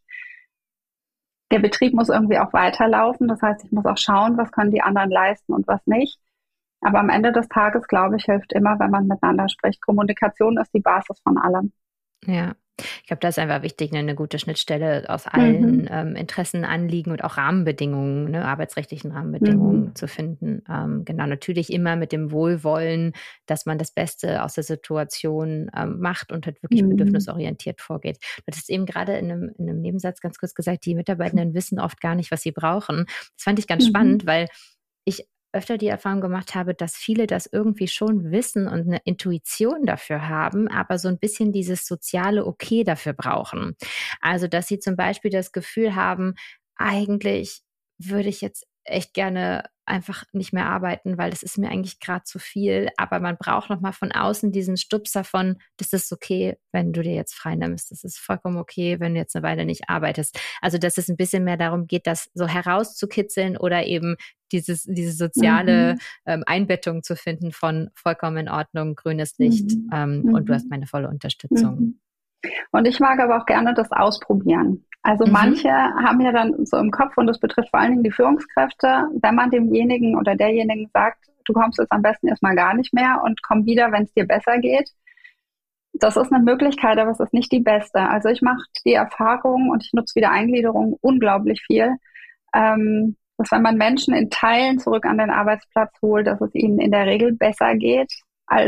Der Betrieb muss irgendwie auch weiterlaufen. Das heißt, ich muss auch schauen, was können die anderen leisten und was nicht. Aber am Ende des Tages, glaube ich, hilft immer, wenn man miteinander spricht. Kommunikation ist die Basis von allem. Ja. Ich glaube, da ist einfach wichtig, ne, 'ne gute Schnittstelle aus allen, Mhm. ähm, Interessen, Anliegen und auch Rahmenbedingungen, ne, arbeitsrechtlichen Mhm. Rahmenbedingungen zu finden. Ähm, genau, natürlich immer mit dem Wohlwollen, dass man das Beste aus der Situation, ähm, macht und halt wirklich Mhm. bedürfnisorientiert vorgeht. Du hattest eben gerade in einem in 'nem Nebensatz ganz kurz gesagt, die Mitarbeitenden wissen oft gar nicht, was sie brauchen. Das fand ich ganz Mhm. spannend, weil ich öfter die Erfahrung gemacht habe, dass viele das irgendwie schon wissen und eine Intuition dafür haben, aber so ein bisschen dieses soziale Okay dafür brauchen. Also, dass sie zum Beispiel das Gefühl haben: „Eigentlich würde ich jetzt echt gerne einfach nicht mehr arbeiten, weil das ist mir eigentlich gerade zu viel.“ Aber man braucht noch mal von außen diesen Stupser von: „Das ist okay, wenn du dir jetzt frei nimmst. Das ist vollkommen okay, wenn du jetzt eine Weile nicht arbeitest.“ Also, dass es ein bisschen mehr darum geht, das so herauszukitzeln oder eben dieses diese soziale, Mhm. ähm, Einbettung zu finden von vollkommen in Ordnung, grünes Licht, Mhm. ähm, und du hast Mhm. meine volle Unterstützung. Mhm. Und ich mag aber auch gerne das Ausprobieren. Also Mhm. manche haben ja dann so im Kopf, und das betrifft vor allen Dingen die Führungskräfte, wenn man demjenigen oder derjenigen sagt, du kommst jetzt am besten erstmal gar nicht mehr und komm wieder, wenn es dir besser geht. Das ist eine Möglichkeit, aber es ist nicht die beste. Also ich mache die Erfahrung und ich nutze wieder Eingliederung unglaublich viel, ähm, dass wenn man Menschen in Teilen zurück an den Arbeitsplatz holt, dass es ihnen in der Regel besser geht, als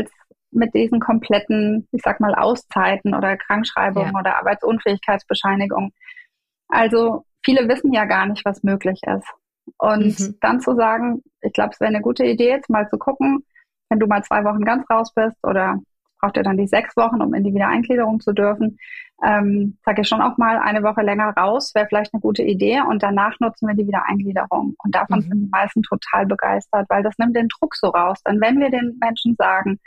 mit diesen kompletten, ich sag mal, Auszeiten oder Krankschreibungen Ja. oder Arbeitsunfähigkeitsbescheinigungen. Also viele wissen ja gar nicht, was möglich ist. Und Mhm. dann zu sagen, ich glaube, es wäre eine gute Idee, jetzt mal zu gucken, wenn du mal zwei Wochen ganz raus bist oder braucht ihr dann die sechs Wochen, um in die Wiedereingliederung zu dürfen, ähm, sage ich schon auch mal, eine Woche länger raus, wäre vielleicht eine gute Idee und danach nutzen wir die Wiedereingliederung. Und davon Mhm. sind die meisten total begeistert, weil das nimmt den Druck so raus. Denn wenn wir den Menschen sagen,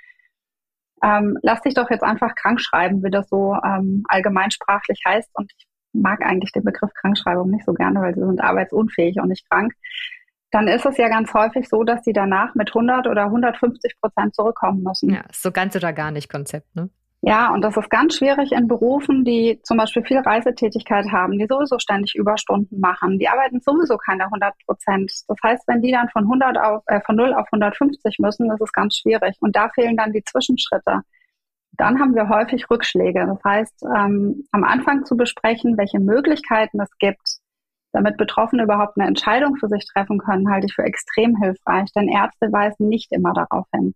ähm, lass dich doch jetzt einfach krank schreiben, wie das so ähm, allgemeinsprachlich heißt, und ich mag eigentlich den Begriff Krankschreibung nicht so gerne, weil sie sind arbeitsunfähig und nicht krank, dann ist es ja ganz häufig so, dass sie danach mit hundert oder hundertfünfzig Prozent zurückkommen müssen. Ja, so ganz oder gar nicht Konzept, ne? Ja, und das ist ganz schwierig in Berufen, die zum Beispiel viel Reisetätigkeit haben, die sowieso ständig Überstunden machen. Die arbeiten sowieso keine hundert Prozent. Das heißt, wenn die dann von hundert auf, äh, von null auf hundertfünfzig müssen, das ist ganz schwierig. Und da fehlen dann die Zwischenschritte. Dann haben wir häufig Rückschläge. Das heißt, ähm, am Anfang zu besprechen, welche Möglichkeiten es gibt, damit Betroffene überhaupt eine Entscheidung für sich treffen können, halte ich für extrem hilfreich, denn Ärzte weisen nicht immer darauf hin.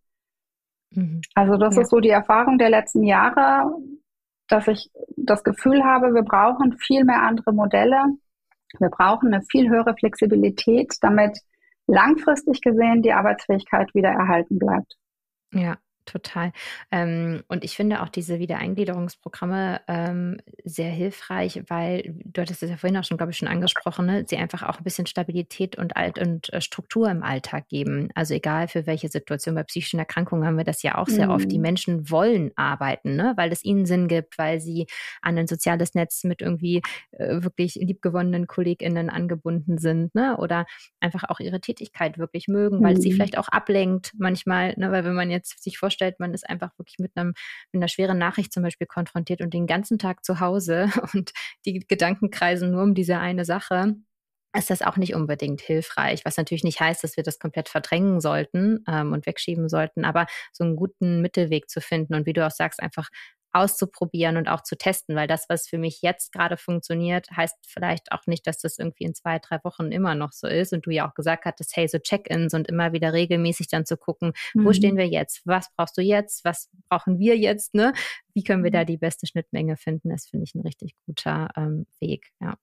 Mhm. Also das Ja. ist so die Erfahrung der letzten Jahre, dass ich das Gefühl habe, wir brauchen viel mehr andere Modelle. Wir brauchen eine viel höhere Flexibilität, damit langfristig gesehen die Arbeitsfähigkeit wieder erhalten bleibt. Ja, total. Ähm, und ich finde auch diese Wiedereingliederungsprogramme ähm, sehr hilfreich, weil du hattest es ja vorhin auch schon, glaube ich, schon angesprochen, ne? Sie einfach auch ein bisschen Stabilität und, Alt und äh, Struktur im Alltag geben. Also egal für welche Situation. Bei psychischen Erkrankungen haben wir das ja auch sehr oft. Die Mhm. Menschen wollen arbeiten, ne? Weil es ihnen Sinn gibt, weil sie an ein soziales Netz mit irgendwie äh, wirklich liebgewonnenen KollegInnen angebunden sind, ne? Oder einfach auch ihre Tätigkeit wirklich mögen, weil es sie Mhm. vielleicht auch ablenkt manchmal, ne? Weil wenn man jetzt sich vorstellt, man ist einfach wirklich mit einem mit einer schweren Nachricht zum Beispiel konfrontiert und den ganzen Tag zu Hause und die Gedanken kreisen nur um diese eine Sache, ist das auch nicht unbedingt hilfreich. Was natürlich nicht heißt, dass wir das komplett verdrängen sollten ähm, und wegschieben sollten, aber so einen guten Mittelweg zu finden und wie du auch sagst, einfach auszuprobieren und auch zu testen, weil das, was für mich jetzt gerade funktioniert, heißt vielleicht auch nicht, dass das irgendwie in zwei, drei Wochen immer noch so ist. Und du ja auch gesagt hattest, hey, so Check-ins und immer wieder regelmäßig dann zu gucken, wo stehen Mhm. wir jetzt? Was brauchst du jetzt? Was brauchen wir jetzt? Ne? Wie können wir da die beste Schnittmenge finden? Das finde ich ein richtig guter ähm, Weg, ja.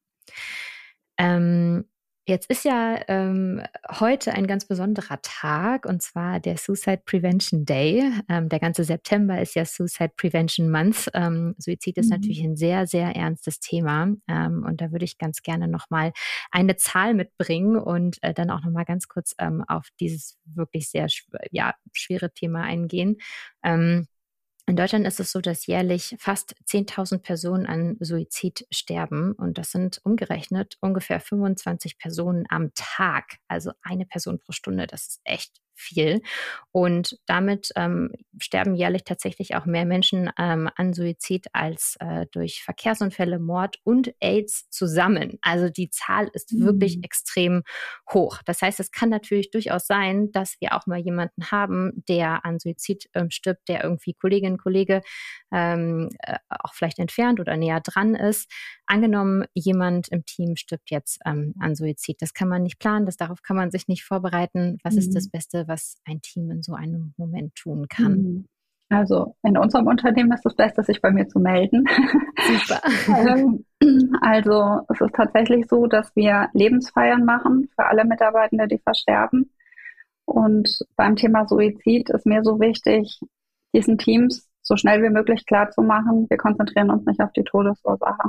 Ähm, Jetzt ist ja ähm, heute ein ganz besonderer Tag und zwar der Suicide Prevention Day. Ähm, der ganze September ist ja Suicide Prevention Month. Ähm, Suizid ist Mhm. natürlich ein sehr, sehr ernstes Thema ähm, und da würde ich ganz gerne nochmal eine Zahl mitbringen und äh, dann auch nochmal ganz kurz ähm, auf dieses wirklich sehr schw- ja, schwere Thema eingehen. Ähm, In Deutschland ist es so, dass jährlich fast zehntausend Personen an Suizid sterben und das sind umgerechnet ungefähr fünfundzwanzig Personen am Tag, also eine Person pro Stunde. Das ist echt viel. Und damit ähm, sterben jährlich tatsächlich auch mehr Menschen ähm, an Suizid als äh, durch Verkehrsunfälle, Mord und AIDS zusammen. Also die Zahl ist wirklich Mhm. extrem hoch. Das heißt, es kann natürlich durchaus sein, dass wir auch mal jemanden haben, der an Suizid ähm, stirbt, der irgendwie Kollegin, Kollege ähm, äh, auch vielleicht entfernt oder näher dran ist. Angenommen, jemand im Team stirbt jetzt ähm, an Suizid. Das kann man nicht planen, das, darauf kann man sich nicht vorbereiten. Was ist das Mhm. Beste, was ein Team in so einem Moment tun kann? Mhm. Also in unserem Unternehmen ist es Beste, sich bei mir zu melden. Super. Ähm, Also es ist tatsächlich so, dass wir Lebensfeiern machen für alle Mitarbeitende, die versterben. Und beim Thema Suizid ist mir so wichtig, diesen Teams so schnell wie möglich klarzumachen, wir konzentrieren uns nicht auf die Todesursache.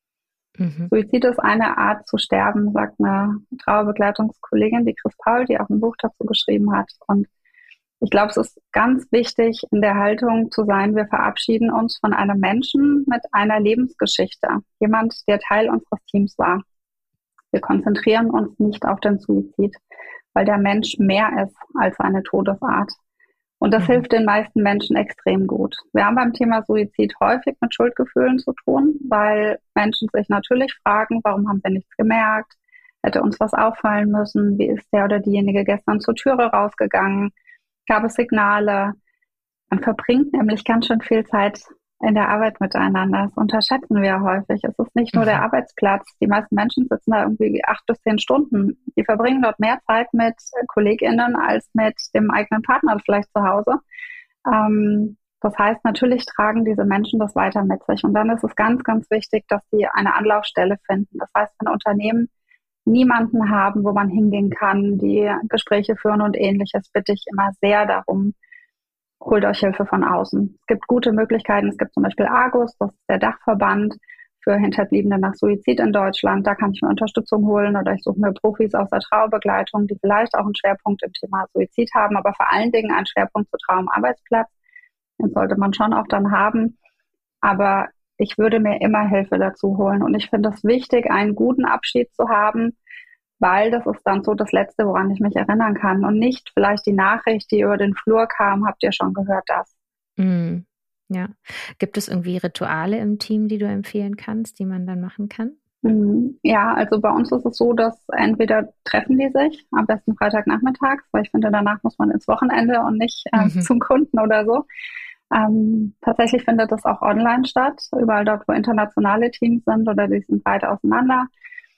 Mhm. Suizid ist eine Art zu sterben, sagt eine Trauerbegleitungskollegin, die Chris Paul, die auch ein Buch dazu geschrieben hat. Und ich glaube, es ist ganz wichtig, in der Haltung zu sein, wir verabschieden uns von einem Menschen mit einer Lebensgeschichte. Jemand, der Teil unseres Teams war. Wir konzentrieren uns nicht auf den Suizid, weil der Mensch mehr ist als eine Todesart. Und das Mhm. hilft den meisten Menschen extrem gut. Wir haben beim Thema Suizid häufig mit Schuldgefühlen zu tun, weil Menschen sich natürlich fragen, warum haben wir nichts gemerkt? Hätte uns was auffallen müssen? Wie ist der oder diejenige gestern zur Türe rausgegangen? Gab es Signale? Man verbringt nämlich ganz schön viel Zeit in der Arbeit miteinander. Das unterschätzen wir häufig. Es ist nicht nur der Mhm. Arbeitsplatz. Die meisten Menschen sitzen da irgendwie acht bis zehn Stunden. Die verbringen dort mehr Zeit mit KollegInnen als mit dem eigenen Partner vielleicht zu Hause. Ähm, Das heißt, natürlich tragen diese Menschen das weiter mit sich. Und dann ist es ganz, ganz wichtig, dass die eine Anlaufstelle finden. Das heißt, wenn Unternehmen niemanden haben, wo man hingehen kann, die Gespräche führen und Ähnliches, bitte ich immer sehr darum, holt euch Hilfe von außen. Es gibt gute Möglichkeiten. Es gibt zum Beispiel Argus, das ist der Dachverband für Hinterbliebene nach Suizid in Deutschland. Da kann ich mir Unterstützung holen oder ich suche mir Profis aus der Trauerbegleitung, die vielleicht auch einen Schwerpunkt im Thema Suizid haben, aber vor allen Dingen einen Schwerpunkt zu Trauer am Arbeitsplatz. Den sollte man schon auch dann haben. Aber ich würde mir immer Hilfe dazu holen. Und ich finde es wichtig, einen guten Abschied zu haben, weil das ist dann so das Letzte, woran ich mich erinnern kann. Und nicht vielleicht die Nachricht, die über den Flur kam, habt ihr schon gehört das. Mm, ja. Gibt es irgendwie Rituale im Team, die du empfehlen kannst, die man dann machen kann? Ja, also bei uns ist es so, dass entweder treffen die sich, am besten Freitagnachmittags, weil ich finde, danach muss man ins Wochenende und nicht äh, mhm. zum Kunden oder so. Ähm, tatsächlich findet das auch online statt, überall dort, wo internationale Teams sind oder die sind weit auseinander.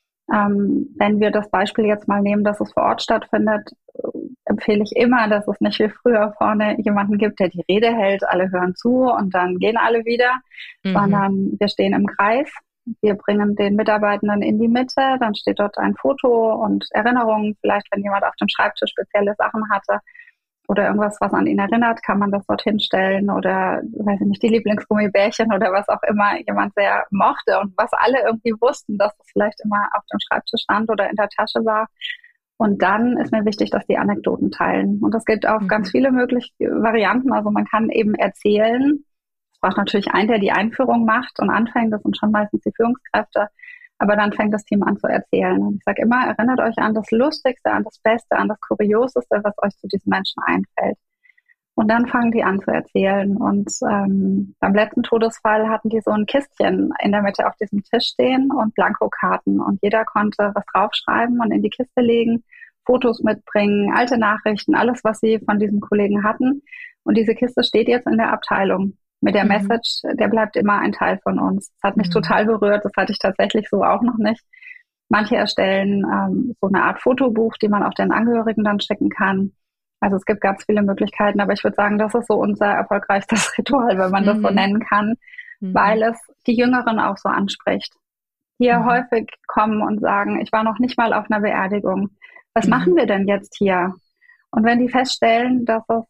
Ähm, wenn wir das Beispiel jetzt mal nehmen, dass es vor Ort stattfindet, empfehle ich immer, dass es nicht wie früher vorne jemanden gibt, der die Rede hält, alle hören zu und dann gehen alle wieder, mhm. sondern wir stehen im Kreis. Wir bringen den Mitarbeitenden in die Mitte, dann steht dort ein Foto und Erinnerungen. Vielleicht, wenn jemand auf dem Schreibtisch spezielle Sachen hatte oder irgendwas, was an ihn erinnert, kann man das dort hinstellen oder, weiß ich nicht, die Lieblingsgummibärchen oder was auch immer jemand sehr mochte und was alle irgendwie wussten, dass das vielleicht immer auf dem Schreibtisch stand oder in der Tasche war. Und dann ist mir wichtig, dass die Anekdoten teilen. Und das geht auf mhm. ganz viele mögliche Varianten. Also man kann eben erzählen. Es braucht natürlich einen, der die Einführung macht und anfängt. Das sind schon meistens die Führungskräfte. Aber dann fängt das Team an zu erzählen. Und ich sage immer, erinnert euch an das Lustigste, an das Beste, an das Kurioseste, was euch zu diesen Menschen einfällt. Und dann fangen die an zu erzählen. Und ähm, beim letzten Todesfall hatten die so ein Kistchen in der Mitte auf diesem Tisch stehen und Blankokarten. Und jeder konnte was draufschreiben und in die Kiste legen, Fotos mitbringen, alte Nachrichten, alles, was sie von diesen Kollegen hatten. Und diese Kiste steht jetzt in der Abteilung. Mit der mhm. Message, der bleibt immer ein Teil von uns. Das hat mich mhm. total berührt. Das hatte ich tatsächlich so auch noch nicht. Manche erstellen ähm, so eine Art Fotobuch, die man auch den Angehörigen dann schicken kann. Also es gibt ganz viele Möglichkeiten, aber ich würde sagen, das ist so unser erfolgreichstes Ritual, wenn man mhm. das so nennen kann, mhm. weil es die Jüngeren auch so anspricht. Die ja mhm. häufig kommen und sagen, ich war noch nicht mal auf einer Beerdigung. Was mhm. machen wir denn jetzt hier? Und wenn die feststellen, dass es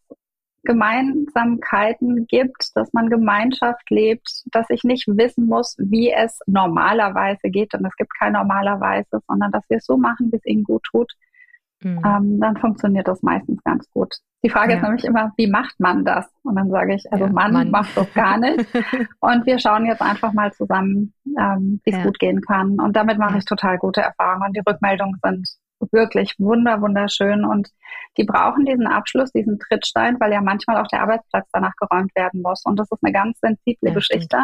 Gemeinsamkeiten gibt, dass man Gemeinschaft lebt, dass ich nicht wissen muss, wie es normalerweise geht, und es gibt kein normalerweise, sondern dass wir es so machen, wie es ihnen gut tut, mhm. ähm, dann funktioniert das meistens ganz gut. Die Frage ja. ist nämlich immer, wie macht man das? Und dann sage ich, also ja, Mann, Mann macht das gar nicht. Und wir schauen jetzt einfach mal zusammen, ähm, wie es ja. gut gehen kann. Und damit mache ja. ich total gute Erfahrungen. Und die Rückmeldungen sind wirklich wunder, wunderschön. Und die brauchen diesen Abschluss, diesen Trittstein, weil ja manchmal auch der Arbeitsplatz danach geräumt werden muss. Und das ist eine ganz sensible ja, Geschichte.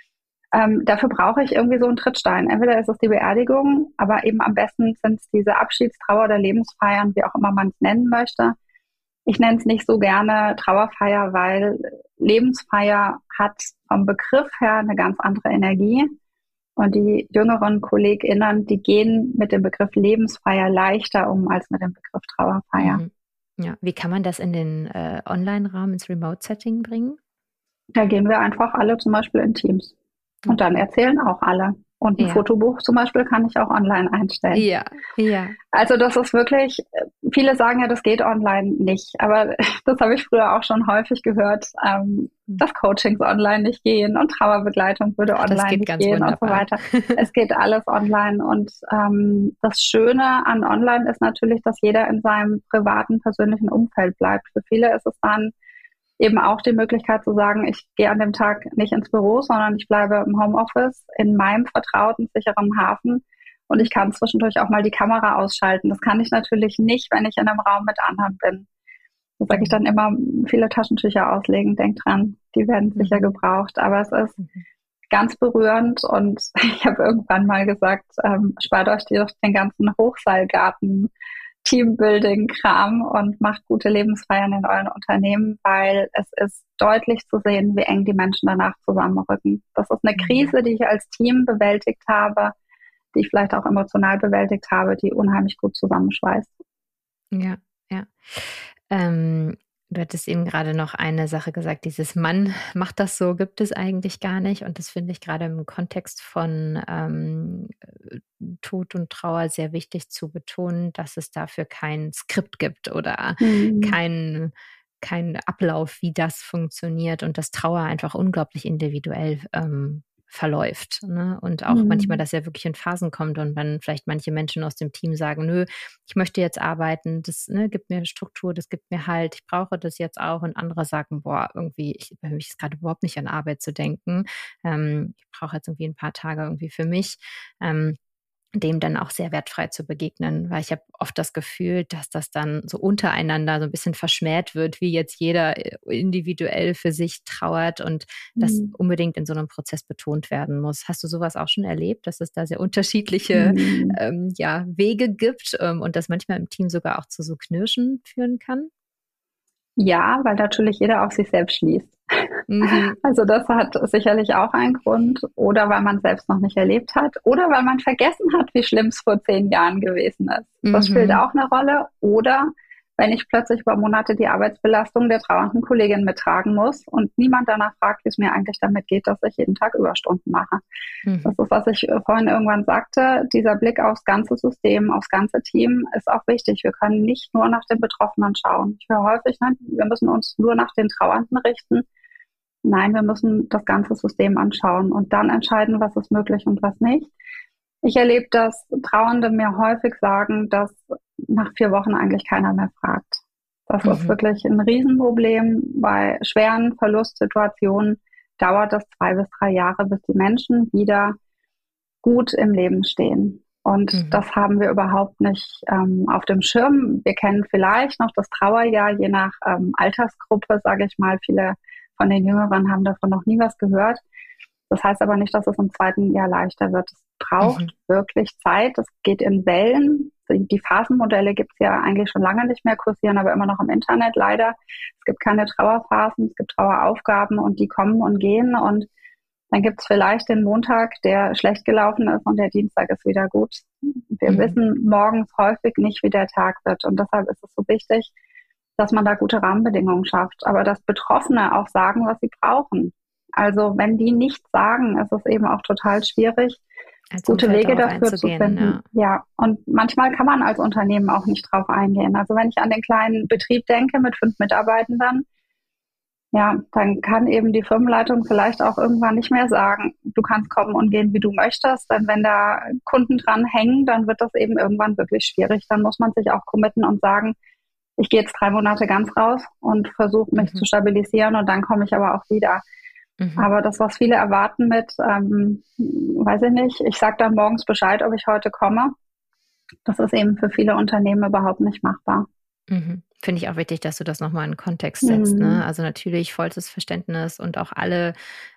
Ähm, dafür brauche ich irgendwie so einen Trittstein. Entweder ist es die Beerdigung, aber eben am besten sind es diese Abschiedstrauer oder Lebensfeiern, wie auch immer man es nennen möchte. Ich nenne es nicht so gerne Trauerfeier, weil Lebensfeier hat vom Begriff her eine ganz andere Energie. Und die jüngeren KollegInnen, die gehen mit dem Begriff Lebensfeier leichter um als mit dem Begriff Trauerfeier. Mhm. Ja, wie kann man das in den äh, Online-Raum, ins Remote-Setting bringen? Da gehen wir einfach alle zum Beispiel in Teams. Und dann erzählen auch alle. Und ein ja. Fotobuch zum Beispiel kann ich auch online einstellen. Ja, ja. Also das ist wirklich, viele sagen ja, das geht online nicht. Aber das habe ich früher auch schon häufig gehört, ähm, dass Coachings online nicht gehen und Trauerbegleitung würde online Ach, nicht gehen wunderbar. Und so weiter. Es geht alles online. Und ähm, das Schöne an online ist natürlich, dass jeder in seinem privaten, persönlichen Umfeld bleibt. Für viele ist es dann eben auch die Möglichkeit zu sagen, ich gehe an dem Tag nicht ins Büro, sondern ich bleibe im Homeoffice in meinem vertrauten, sicheren Hafen und ich kann zwischendurch auch mal die Kamera ausschalten. Das kann ich natürlich nicht, wenn ich in einem Raum mit anderen bin. Da sage ich dann immer, viele Taschentücher auslegen, denkt dran, die werden sicher gebraucht. Aber es ist ganz berührend und ich habe irgendwann mal gesagt, ähm, spart euch doch den ganzen Hochseilgarten Teambuilding-Kram und macht gute Lebensfeiern in euren Unternehmen, weil es ist deutlich zu sehen, wie eng die Menschen danach zusammenrücken. Das ist eine Krise, die ich als Team bewältigt habe, die ich vielleicht auch emotional bewältigt habe, die unheimlich gut zusammenschweißt. Ja, ja. Ähm, Du hattest eben gerade noch eine Sache gesagt, dieses Mann macht das so, gibt es eigentlich gar nicht. Und das finde ich gerade im Kontext von ähm, Tod und Trauer sehr wichtig zu betonen, dass es dafür kein Skript gibt oder Mhm. kein, kein Ablauf, wie das funktioniert und dass Trauer einfach unglaublich individuell ähm, verläuft. Ne? Und auch Mhm. manchmal, dass ja wirklich in Phasen kommt und wenn vielleicht manche Menschen aus dem Team sagen, nö, ich möchte jetzt arbeiten, das ne, gibt mir Struktur, das gibt mir Halt, ich brauche das jetzt auch. Und andere sagen, boah, irgendwie, ich bei mich ist gerade überhaupt nicht an Arbeit zu denken. Ähm, ich brauche jetzt irgendwie ein paar Tage irgendwie für mich. Ähm, dem dann auch sehr wertfrei zu begegnen, weil ich habe oft das Gefühl, dass das dann so untereinander so ein bisschen verschmäht wird, wie jetzt jeder individuell für sich trauert und das Mhm. unbedingt in so einem Prozess betont werden muss. Hast du sowas auch schon erlebt, dass es da sehr unterschiedliche Mhm. ähm, ja, Wege gibt ähm, und das manchmal im Team sogar auch zu so Knirschen führen kann? Ja, weil natürlich jeder auf sich selbst schließt. Mhm. Also das hat sicherlich auch einen Grund. Oder weil man es selbst noch nicht erlebt hat. Oder weil man vergessen hat, wie schlimm es vor zehn Jahren gewesen ist. Das spielt Mhm. auch eine Rolle. Oder wenn ich plötzlich über Monate die Arbeitsbelastung der trauernden Kollegin mittragen muss und niemand danach fragt, wie es mir eigentlich damit geht, dass ich jeden Tag Überstunden mache. Das Mhm. ist, was ich vorhin irgendwann sagte, dieser Blick aufs ganze System, aufs ganze Team ist auch wichtig. Wir können nicht nur nach den Betroffenen schauen. Ich höre häufig, ne, wir müssen uns nur nach den Trauernden richten. Nein, wir müssen das ganze System anschauen und dann entscheiden, was ist möglich und was nicht. Ich erlebe, dass Trauernde mir häufig sagen, dass nach vier Wochen eigentlich keiner mehr fragt. Das ist Mhm. wirklich ein Riesenproblem. Bei schweren Verlustsituationen dauert das zwei bis drei Jahre, bis die Menschen wieder gut im Leben stehen. Und Mhm. das haben wir überhaupt nicht ähm, auf dem Schirm. Wir kennen vielleicht noch das Trauerjahr, je nach ähm, Altersgruppe, sage ich mal. Viele von den Jüngeren haben davon noch nie was gehört. Das heißt aber nicht, dass es im zweiten Jahr leichter wird. Es braucht Mhm. wirklich Zeit. Es geht in Wellen. Die, die Phasenmodelle gibt es ja eigentlich schon lange nicht mehr, kursieren aber immer noch im Internet leider. Es gibt keine Trauerphasen, es gibt Traueraufgaben und die kommen und gehen. Und dann gibt es vielleicht den Montag, der schlecht gelaufen ist und der Dienstag ist wieder gut. Wir Mhm. wissen morgens häufig nicht, wie der Tag wird. Und deshalb ist es so wichtig, dass man da gute Rahmenbedingungen schafft. Aber dass Betroffene auch sagen, was sie brauchen. Also wenn die nichts sagen, ist es eben auch total schwierig, Als gute Umfeld Wege darauf dafür zu einzugehen, ja. finden. Ja, und manchmal kann man als Unternehmen auch nicht drauf eingehen. Also wenn ich an den kleinen Betrieb denke mit fünf Mitarbeitenden, ja, dann kann eben die Firmenleitung vielleicht auch irgendwann nicht mehr sagen, du kannst kommen und gehen, wie du möchtest. Denn wenn da Kunden dran hängen, dann wird das eben irgendwann wirklich schwierig. Dann muss man sich auch committen und sagen, ich gehe jetzt drei Monate ganz raus und versuche mich zu Mhm. stabilisieren und dann komme ich aber auch wieder. Mhm. Aber das, was viele erwarten mit, ähm, weiß ich nicht, ich sage dann morgens Bescheid, ob ich heute komme, das ist eben für viele Unternehmen überhaupt nicht machbar. Mhm. Finde ich auch wichtig, dass du das nochmal in Kontext setzt. Ne? Mhm. Also natürlich vollstes Verständnis und auch alle,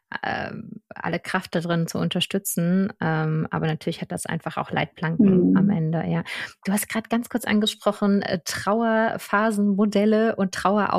ähm, alle Kraft darin zu unterstützen. Ähm, aber natürlich hat das einfach auch Leitplanken am Mhm. Ende. Ja, du hast gerade ganz kurz angesprochen äh, Trauerphasenmodelle und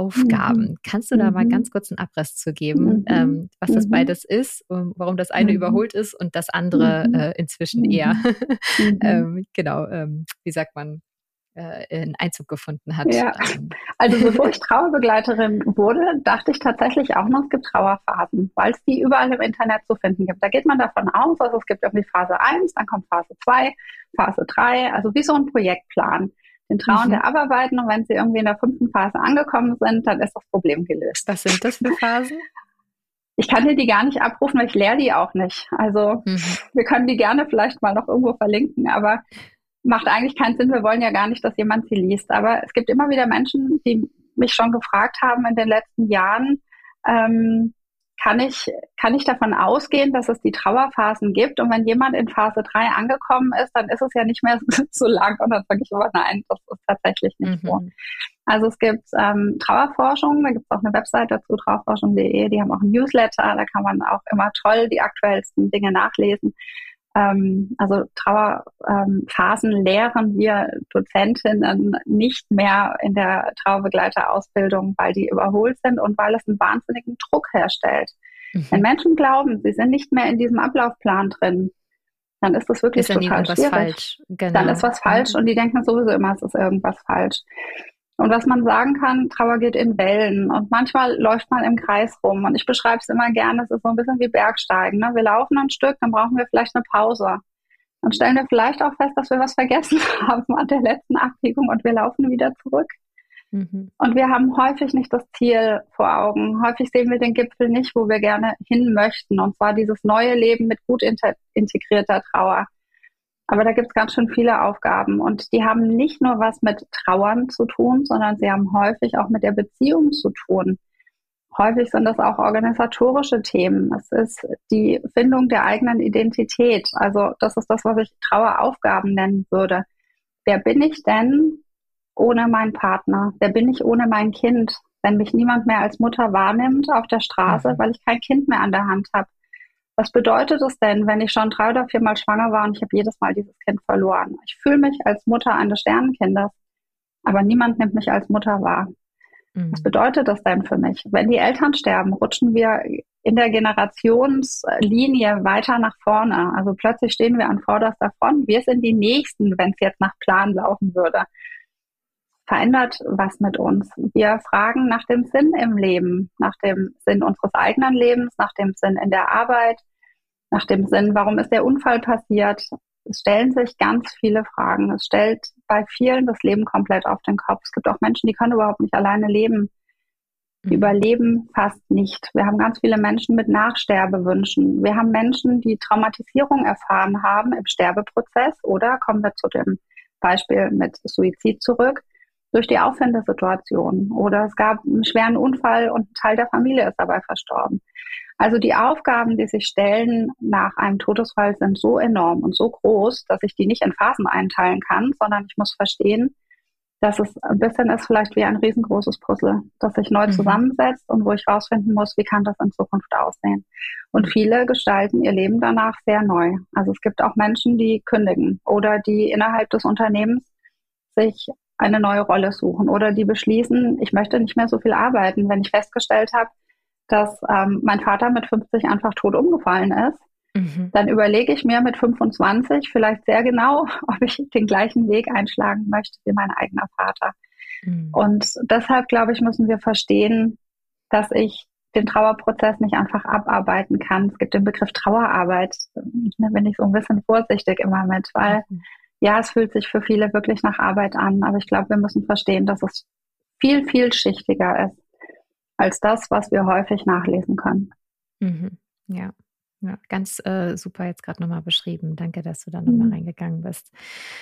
Mhm. Traueraufgaben. Kannst du da mal Mhm. ganz kurz einen Abriss zu geben, Mhm. ähm, was das Mhm. beides ist, um, warum das eine Mhm. überholt ist und das andere Mhm. äh, inzwischen eher, Mhm. Mhm. ähm, genau, ähm, wie sagt man, äh, in Einzug gefunden hat. Ja, Ähm. also bevor ich Trauerbegleiterin wurde, dachte ich tatsächlich auch noch, es gibt Trauerphasen, weil es die überall im Internet zu finden gibt. Da geht man davon aus, also es gibt irgendwie Phase eins, dann kommt Phase zwei, Phase drei, also wie so ein Projektplan. Den Trauernde Mhm. abarbeiten und wenn sie irgendwie in der fünften Phase angekommen sind, dann ist das Problem gelöst. Was sind das für Phasen? Ich kann dir die gar nicht abrufen, weil ich lehre die auch nicht. Also Mhm. wir können die gerne vielleicht mal noch irgendwo verlinken, aber macht eigentlich keinen Sinn. Wir wollen ja gar nicht, dass jemand sie liest. Aber es gibt immer wieder Menschen, die mich schon gefragt haben in den letzten Jahren, ähm, kann ich, kann ich davon ausgehen, dass es die Trauerphasen gibt? Und wenn jemand in Phase drei angekommen ist, dann ist es ja nicht mehr so lang. Und dann sage ich immer, nein, das ist tatsächlich nicht so. Mhm. Also es gibt ähm, Trauerforschung, da gibt es auch eine Website dazu, trauerforschung punkt de, die haben auch einen Newsletter, da kann man auch immer toll die aktuellsten Dinge nachlesen. Ähm, also Trauerphasen ähm, lehren wir Dozentinnen nicht mehr in der Trauerbegleiterausbildung, weil die überholt sind und weil es einen wahnsinnigen Druck herstellt. Wenn Mhm. Menschen glauben, sie sind nicht mehr in diesem Ablaufplan drin, dann ist das wirklich Ist an ihnen total irgendwas schwierig. falsch? Dann ist Genau. was falsch Mhm. und die denken sowieso immer, es ist irgendwas falsch. Und was man sagen kann, Trauer geht in Wellen und manchmal läuft man im Kreis rum. Und ich beschreibe es immer gerne, es ist so ein bisschen wie Bergsteigen. Ne? Wir laufen ein Stück, dann brauchen wir vielleicht eine Pause. Dann stellen wir vielleicht auch fest, dass wir was vergessen haben an der letzten Abbiegung und wir laufen wieder zurück. Mhm. Und wir haben häufig nicht das Ziel vor Augen. Häufig sehen wir den Gipfel nicht, wo wir gerne hin möchten. Und zwar dieses neue Leben mit gut integrierter Trauer. Aber da gibt es ganz schön viele Aufgaben und die haben nicht nur was mit Trauern zu tun, sondern sie haben häufig auch mit der Beziehung zu tun. Häufig sind das auch organisatorische Themen. Es ist die Findung der eigenen Identität. Also das ist das, was ich Traueraufgaben nennen würde. Wer bin ich denn ohne meinen Partner? Wer bin ich ohne mein Kind, wenn mich niemand mehr als Mutter wahrnimmt auf der Straße, weil ich kein Kind mehr an der Hand habe? Was bedeutet es denn, wenn ich schon drei oder viermal schwanger war und ich habe jedes Mal dieses Kind verloren? Ich fühle mich als Mutter eines Sternenkindes, aber niemand nimmt mich als Mutter wahr. Mhm. Was bedeutet das denn für mich? Wenn die Eltern sterben, rutschen wir in der Generationslinie weiter nach vorne. Also plötzlich stehen wir an vorderster Front. Wir sind die Nächsten, wenn es jetzt nach Plan laufen würde. Verändert was mit uns. Wir fragen nach dem Sinn im Leben, nach dem Sinn unseres eigenen Lebens, nach dem Sinn in der Arbeit, nach dem Sinn, warum ist der Unfall passiert. Es stellen sich ganz viele Fragen. Es stellt bei vielen das Leben komplett auf den Kopf. Es gibt auch Menschen, die können überhaupt nicht alleine leben. Die überleben fast nicht. Wir haben ganz viele Menschen mit Nachsterbewünschen. Wir haben Menschen, die Traumatisierung erfahren haben im Sterbeprozess oder, kommen wir zu dem Beispiel mit Suizid zurück, durch die Auffindesituation. Oder es gab einen schweren Unfall und ein Teil der Familie ist dabei verstorben. Also die Aufgaben, die sich stellen nach einem Todesfall, sind so enorm und so groß, dass ich die nicht in Phasen einteilen kann, sondern ich muss verstehen, dass es ein bisschen ist vielleicht wie ein riesengroßes Puzzle, das sich neu mhm. zusammensetzt und wo ich rausfinden muss, wie kann das in Zukunft aussehen. Und viele gestalten ihr Leben danach sehr neu. Also es gibt auch Menschen, die kündigen oder die innerhalb des Unternehmens sich eine neue Rolle suchen oder die beschließen, ich möchte nicht mehr so viel arbeiten. Wenn ich festgestellt habe, dass ähm, mein Vater mit fünfzig einfach tot umgefallen ist, mhm. dann überlege ich mir mit fünfundzwanzig vielleicht sehr genau, ob ich den gleichen Weg einschlagen möchte wie mein eigener Vater. Mhm. Und deshalb, glaube ich, müssen wir verstehen, dass ich den Trauerprozess nicht einfach abarbeiten kann. Es gibt den Begriff Trauerarbeit, da bin ich so ein bisschen vorsichtig immer mit, weil mhm. ja, es fühlt sich für viele wirklich nach Arbeit an, aber ich glaube, wir müssen verstehen, dass es viel, vielschichtiger ist als das, was wir häufig nachlesen können. Mhm. Ja. ja, ganz äh, super jetzt gerade nochmal beschrieben. Danke, dass du da nochmal mhm. reingegangen bist.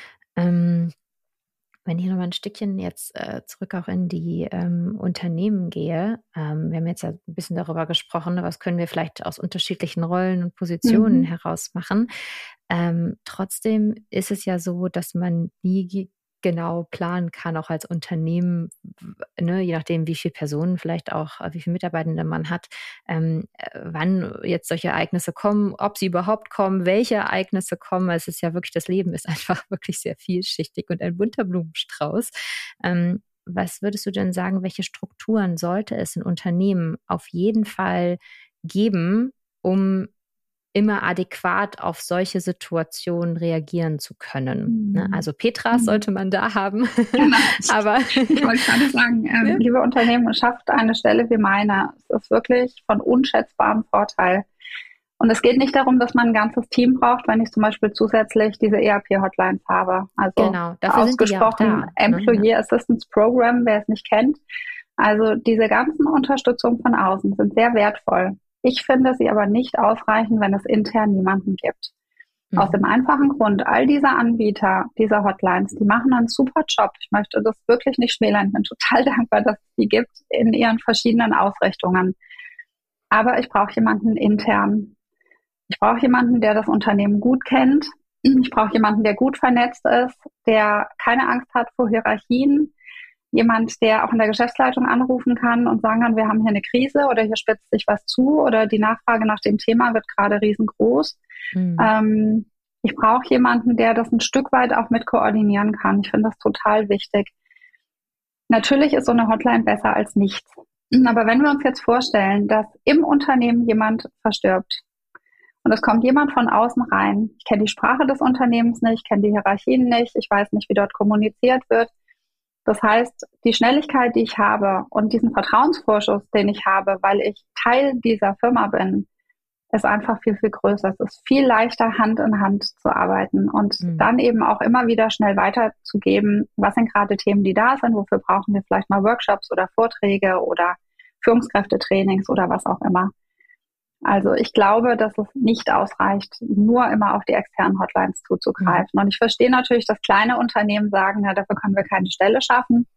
Ähm, wenn ich nochmal ein Stückchen jetzt äh, zurück auch in die ähm, Unternehmen gehe, ähm, wir haben jetzt ja ein bisschen darüber gesprochen, was können wir vielleicht aus unterschiedlichen Rollen und Positionen mhm. heraus machen. Ähm, trotzdem ist es ja so, dass man nie genau planen kann, auch als Unternehmen, ne, je nachdem, wie viele Personen vielleicht auch, wie viele Mitarbeitende man hat, ähm, wann jetzt solche Ereignisse kommen, ob sie überhaupt kommen, welche Ereignisse kommen. Es ist ja wirklich, das Leben ist einfach wirklich sehr vielschichtig und ein bunter Blumenstrauß. Ähm, was würdest du denn sagen, welche Strukturen sollte es in Unternehmen auf jeden Fall geben, um immer adäquat auf solche Situationen reagieren zu können. Mhm. Also Petras mhm. sollte man da haben. Genau. Aber ich wollte gerade sagen, ähm, ja. liebe Unternehmen, schafft eine Stelle wie meine. Es ist wirklich von unschätzbarem Vorteil. Und es geht nicht darum, dass man ein ganzes Team braucht, wenn ich zum Beispiel zusätzlich diese E R P-Hotlines habe. Also genau, dafür ausgesprochen sind die ja auch da, Employee ne? Assistance Program, wer es nicht kennt. Also diese ganzen Unterstützungen von außen sind sehr wertvoll. Ich finde sie aber nicht ausreichen, wenn es intern niemanden gibt. Mhm. Aus dem einfachen Grund, all diese Anbieter dieser Hotlines, die machen einen super Job. Ich möchte das wirklich nicht schmälern. Ich bin total dankbar, dass es die gibt in ihren verschiedenen Ausrichtungen. Aber ich brauche jemanden intern. Ich brauche jemanden, der das Unternehmen gut kennt. Ich brauche jemanden, der gut vernetzt ist, der keine Angst hat vor Hierarchien. Jemand, der auch in der Geschäftsleitung anrufen kann und sagen kann, wir haben hier eine Krise oder hier spitzt sich was zu oder die Nachfrage nach dem Thema wird gerade riesengroß. Mhm. Ähm, ich brauche jemanden, der das ein Stück weit auch mit koordinieren kann. Ich finde das total wichtig. Natürlich ist so eine Hotline besser als nichts. Aber wenn wir uns jetzt vorstellen, dass im Unternehmen jemand verstirbt und es kommt jemand von außen rein, ich kenne die Sprache des Unternehmens nicht, ich kenne die Hierarchien nicht, ich weiß nicht, wie dort kommuniziert wird, Das heißt, die Schnelligkeit, die ich habe und diesen Vertrauensvorschuss, den ich habe, weil ich Teil dieser Firma bin, ist einfach viel, viel größer. Es ist viel leichter, Hand in Hand zu arbeiten und mhm. dann eben auch immer wieder schnell weiterzugeben, was sind gerade Themen, die da sind, wofür brauchen wir vielleicht mal Workshops oder Vorträge oder Führungskräftetrainings oder was auch immer. Also ich glaube, dass es nicht ausreicht, nur immer auf die externen Hotlines zuzugreifen. Mhm. Und ich verstehe natürlich, dass kleine Unternehmen sagen, na, dafür können wir keine Stelle schaffen.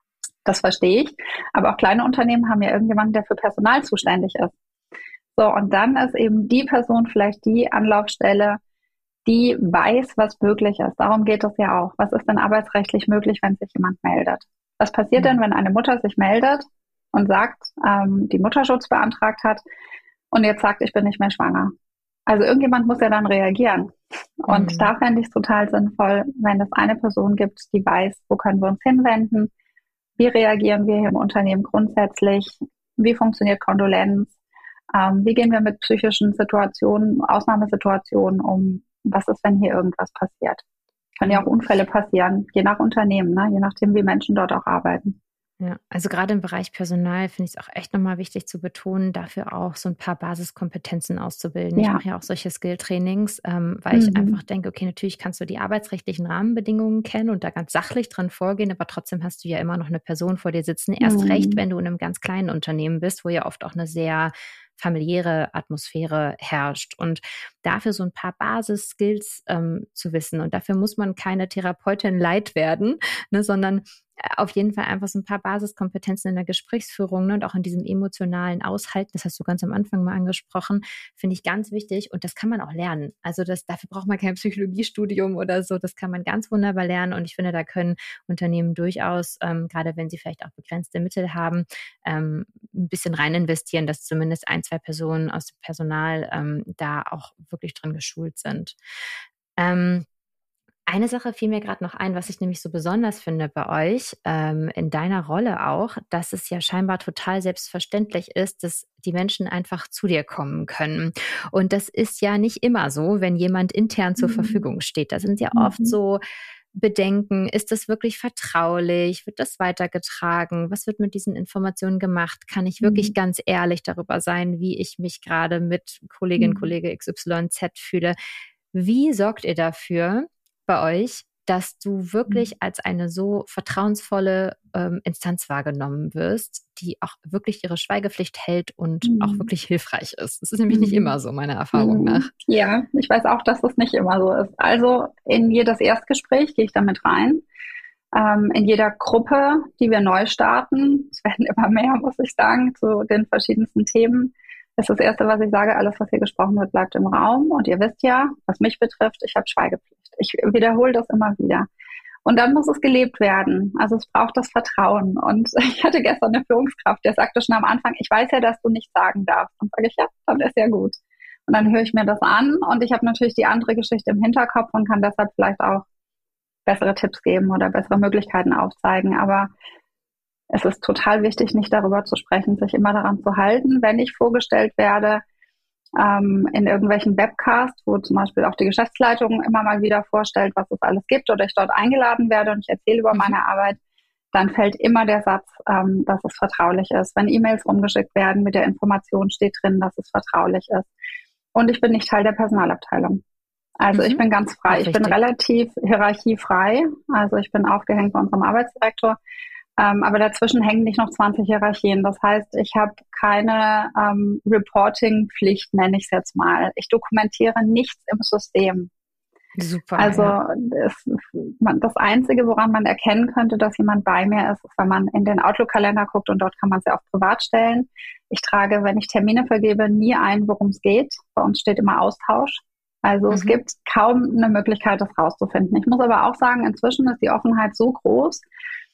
Das verstehe ich. Aber auch kleine Unternehmen haben ja irgendjemanden, der für Personal zuständig ist. So, und dann ist eben die Person vielleicht die Anlaufstelle, die weiß, was möglich ist. Darum geht es ja auch. Was ist denn arbeitsrechtlich möglich, wenn sich jemand meldet? Was passiert mhm. denn, wenn eine Mutter sich meldet und sagt, ähm, die Mutterschutz beantragt hat und jetzt sagt, ich bin nicht mehr schwanger? Also irgendjemand muss ja dann reagieren. Und mhm. da fände ich es total sinnvoll, wenn es eine Person gibt, die weiß, wo können wir uns hinwenden, wie reagieren wir hier im Unternehmen grundsätzlich, wie funktioniert Kondolenz, Ähm, wie gehen wir mit psychischen Situationen, Ausnahmesituationen um? Was ist, wenn hier irgendwas passiert? Können ja auch Unfälle passieren, je nach Unternehmen, ne? Je nachdem, wie Menschen dort auch arbeiten. Ja, also gerade im Bereich Personal finde ich es auch echt nochmal wichtig zu betonen, dafür auch so ein paar Basiskompetenzen auszubilden. Ja. Ich mache ja auch solche Skill-Trainings, ähm, weil mhm. ich einfach denke, okay, natürlich kannst du die arbeitsrechtlichen Rahmenbedingungen kennen und da ganz sachlich dran vorgehen, aber trotzdem hast du ja immer noch eine Person vor dir sitzen. Erst mhm. recht, wenn du in einem ganz kleinen Unternehmen bist, wo ja oft auch eine sehr familiäre Atmosphäre herrscht. Und dafür so ein paar Basis-Skills ähm, zu wissen. Und dafür muss man keine Therapeutin Light werden, ne, sondern auf jeden Fall einfach so ein paar Basiskompetenzen in der Gesprächsführung, ne, und auch in diesem emotionalen Aushalten, das hast du ganz am Anfang mal angesprochen, finde ich ganz wichtig und das kann man auch lernen. Also das, dafür braucht man kein Psychologiestudium oder so, das kann man ganz wunderbar lernen und ich finde, da können Unternehmen durchaus, ähm, gerade wenn sie vielleicht auch begrenzte Mittel haben, ähm, ein bisschen rein investieren, dass zumindest ein, zwei Personen aus dem Personal ähm, da auch wirklich drin geschult sind. Ähm, Eine Sache fiel mir gerade noch ein, was ich nämlich so besonders finde bei euch, ähm, in deiner Rolle auch, dass es ja scheinbar total selbstverständlich ist, dass die Menschen einfach zu dir kommen können. Und das ist ja nicht immer so, wenn jemand intern zur mhm. Verfügung steht. Da sind ja mhm. oft so Bedenken, ist das wirklich vertraulich? Wird das weitergetragen? Was wird mit diesen Informationen gemacht? Kann ich wirklich mhm. ganz ehrlich darüber sein, wie ich mich gerade mit Kollegin, mhm. Kollege X Y Z fühle? Wie sorgt ihr dafür, bei euch, dass du wirklich als eine so vertrauensvolle ähm, Instanz wahrgenommen wirst, die auch wirklich ihre Schweigepflicht hält und mhm. auch wirklich hilfreich ist. Das ist nämlich mhm. nicht immer so, meiner Erfahrung mhm. nach. Ja, ich weiß auch, dass das nicht immer so ist. Also in jedes Erstgespräch gehe ich damit rein. Ähm, in jeder Gruppe, die wir neu starten, es werden immer mehr, muss ich sagen, zu den verschiedensten Themen, ist das Erste, was ich sage, alles, was hier gesprochen wird, bleibt im Raum. Und ihr wisst ja, was mich betrifft, ich habe Schweigepflicht. Ich wiederhole das immer wieder. Und dann muss es gelebt werden. Also es braucht das Vertrauen. Und ich hatte gestern eine Führungskraft, der sagte schon am Anfang, ich weiß ja, dass du nichts sagen darfst. Und sage ich, ja, dann ist ja gut. Und dann höre ich mir das an und ich habe natürlich die andere Geschichte im Hinterkopf und kann deshalb vielleicht auch bessere Tipps geben oder bessere Möglichkeiten aufzeigen. Aber es ist total wichtig, nicht darüber zu sprechen, sich immer daran zu halten, wenn ich vorgestellt werde, ähm, in irgendwelchen Webcasts, wo zum Beispiel auch die Geschäftsleitung immer mal wieder vorstellt, was es alles gibt, oder ich dort eingeladen werde und ich erzähle über meine Arbeit, dann fällt immer der Satz, ähm, dass es vertraulich ist. Wenn E-Mails rumgeschickt werden mit der Information, steht drin, dass es vertraulich ist. Und ich bin nicht Teil der Personalabteilung. Also mhm. ich bin ganz frei. Ich bin relativ hierarchiefrei. Also ich bin aufgehängt bei unserem Arbeitsdirektor. Ähm, aber dazwischen hängen nicht noch zwanzig Hierarchien. Das heißt, ich habe keine ähm, Reporting-Pflicht, nenne ich es jetzt mal. Ich dokumentiere nichts im System. Super. Also ja. das, man, das Einzige, woran man erkennen könnte, dass jemand bei mir ist, ist, wenn man in den Outlook-Kalender guckt und dort kann man es ja auch privat stellen. Ich trage, wenn ich Termine vergebe, nie ein, worum es geht. Bei uns steht immer Austausch. Also mhm. es gibt kaum eine Möglichkeit, das rauszufinden. Ich muss aber auch sagen, inzwischen ist die Offenheit so groß,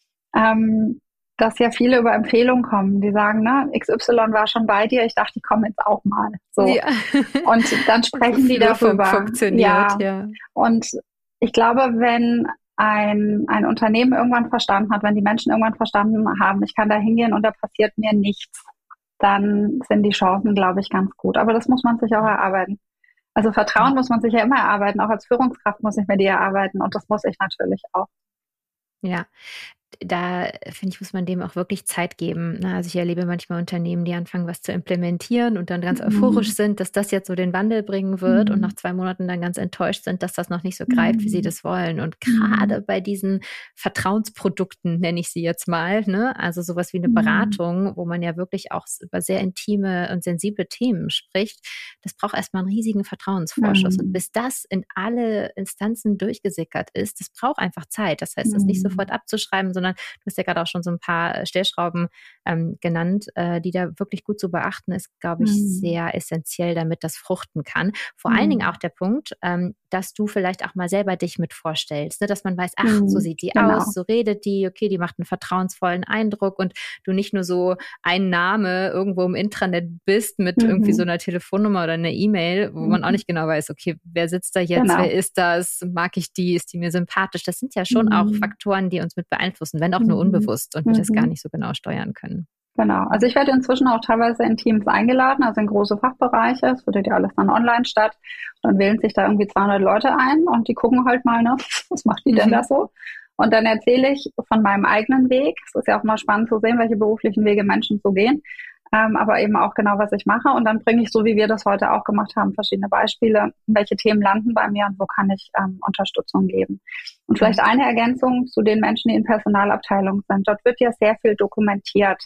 ähm, dass ja viele über Empfehlungen kommen. Die sagen, ne, X Y war schon bei dir, ich dachte, die kommen jetzt auch mal. So. Ja. Und dann sprechen die darüber. Funktioniert, ja. ja. Und ich glaube, wenn ein, ein Unternehmen irgendwann verstanden hat, wenn die Menschen irgendwann verstanden haben, ich kann da hingehen und da passiert mir nichts, dann sind die Chancen, glaube ich, ganz gut. Aber das muss man sich auch erarbeiten. Also Vertrauen muss man sich ja immer erarbeiten. Auch als Führungskraft muss ich mir die erarbeiten und das muss ich natürlich auch. Ja, da, finde ich, muss man dem auch wirklich Zeit geben. Ne? Also ich erlebe manchmal Unternehmen, die anfangen, was zu implementieren und dann ganz euphorisch Mhm. sind, dass das jetzt so den Wandel bringen wird Mhm. und nach zwei Monaten dann ganz enttäuscht sind, dass das noch nicht so greift, wie sie das wollen. Und gerade Mhm. bei diesen Vertrauensprodukten, nenne ich sie jetzt mal, ne? Also sowas wie eine Mhm. Beratung, wo man ja wirklich auch über sehr intime und sensible Themen spricht, das braucht erstmal einen riesigen Vertrauensvorschuss. Und Mhm. bis das in alle Instanzen durchgesickert ist, das braucht einfach Zeit. Das heißt, das nicht Mhm. sofort abzuschreiben, sondern du hast ja gerade auch schon so ein paar Stellschrauben ähm, genannt, äh, die da wirklich gut zu beachten ist, glaube ich, Mhm. sehr essentiell, damit das fruchten kann. Vor Mhm. allen Dingen auch der Punkt, ähm, dass du vielleicht auch mal selber dich mit vorstellst, ne? Dass man weiß, ach, Mhm. so sieht die Genau. aus, so redet die, okay, die macht einen vertrauensvollen Eindruck und du nicht nur so ein Name irgendwo im Intranet bist mit Mhm. irgendwie so einer Telefonnummer oder einer E-Mail, wo man auch Mhm. nicht genau weiß, okay, wer sitzt da jetzt, Genau. wer ist das, mag ich die, ist die mir sympathisch? Das sind ja schon auch Mhm. Faktoren, die uns mit beeinflussen, wenn auch nur Mhm. unbewusst und wir das gar Mhm. nicht so genau steuern können. Genau. Also ich werde inzwischen auch teilweise in Teams eingeladen, also in große Fachbereiche. Es findet ja alles dann online statt. Dann wählen sich da irgendwie zweihundert Leute ein und die gucken halt mal, ne, was macht die denn Mhm. da so? Und dann erzähle ich von meinem eigenen Weg. Es ist ja auch mal spannend zu sehen, welche beruflichen Wege Menschen so gehen, ähm, aber eben auch genau, was ich mache. Und dann bringe ich, so wie wir das heute auch gemacht haben, verschiedene Beispiele, welche Themen landen bei mir und wo kann ich ähm, Unterstützung geben. Und vielleicht eine Ergänzung zu den Menschen, die in Personalabteilungen sind. Dort wird ja sehr viel dokumentiert.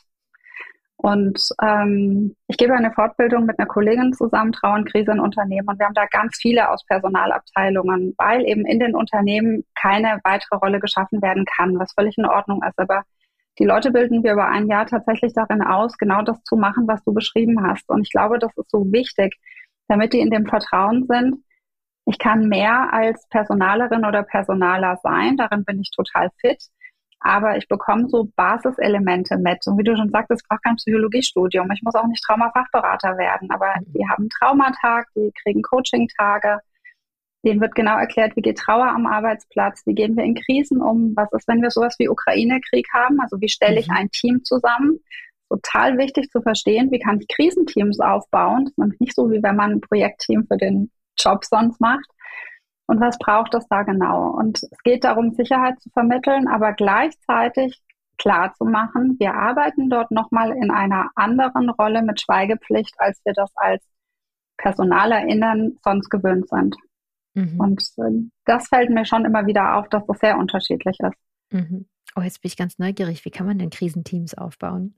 Und ähm, ich gebe eine Fortbildung mit einer Kollegin zusammen, Trauer und Krise in Unternehmen. Und wir haben da ganz viele aus Personalabteilungen, weil eben in den Unternehmen keine weitere Rolle geschaffen werden kann, was völlig in Ordnung ist. Aber die Leute bilden wir über ein Jahr tatsächlich darin aus, genau das zu machen, was du beschrieben hast. Und ich glaube, das ist so wichtig, damit die in dem Vertrauen sind. Ich kann mehr als Personalerin oder Personaler sein, darin bin ich total fit. Aber ich bekomme so Basiselemente mit. Und wie du schon sagtest, ich brauche kein Psychologiestudium. Ich muss auch nicht Traumafachberater werden. Aber die haben einen Traumatag, die kriegen Coaching-Tage. Denen wird genau erklärt, wie geht Trauer am Arbeitsplatz, wie gehen wir in Krisen um, was ist, wenn wir sowas wie Ukraine-Krieg haben, also wie stelle ich ein Team zusammen. Total wichtig zu verstehen, wie kann ich Krisenteams aufbauen. Das ist nämlich nicht so, wie wenn man ein Projektteam für den Job sonst macht. Und was braucht es da genau? Und es geht darum, Sicherheit zu vermitteln, aber gleichzeitig klar zu machen, wir arbeiten dort nochmal in einer anderen Rolle mit Schweigepflicht, als wir das als PersonalerInnen sonst gewöhnt sind. Mhm. Und das fällt mir schon immer wieder auf, dass das sehr unterschiedlich ist. Mhm. Oh, jetzt bin ich ganz neugierig. Wie kann man denn Krisenteams aufbauen?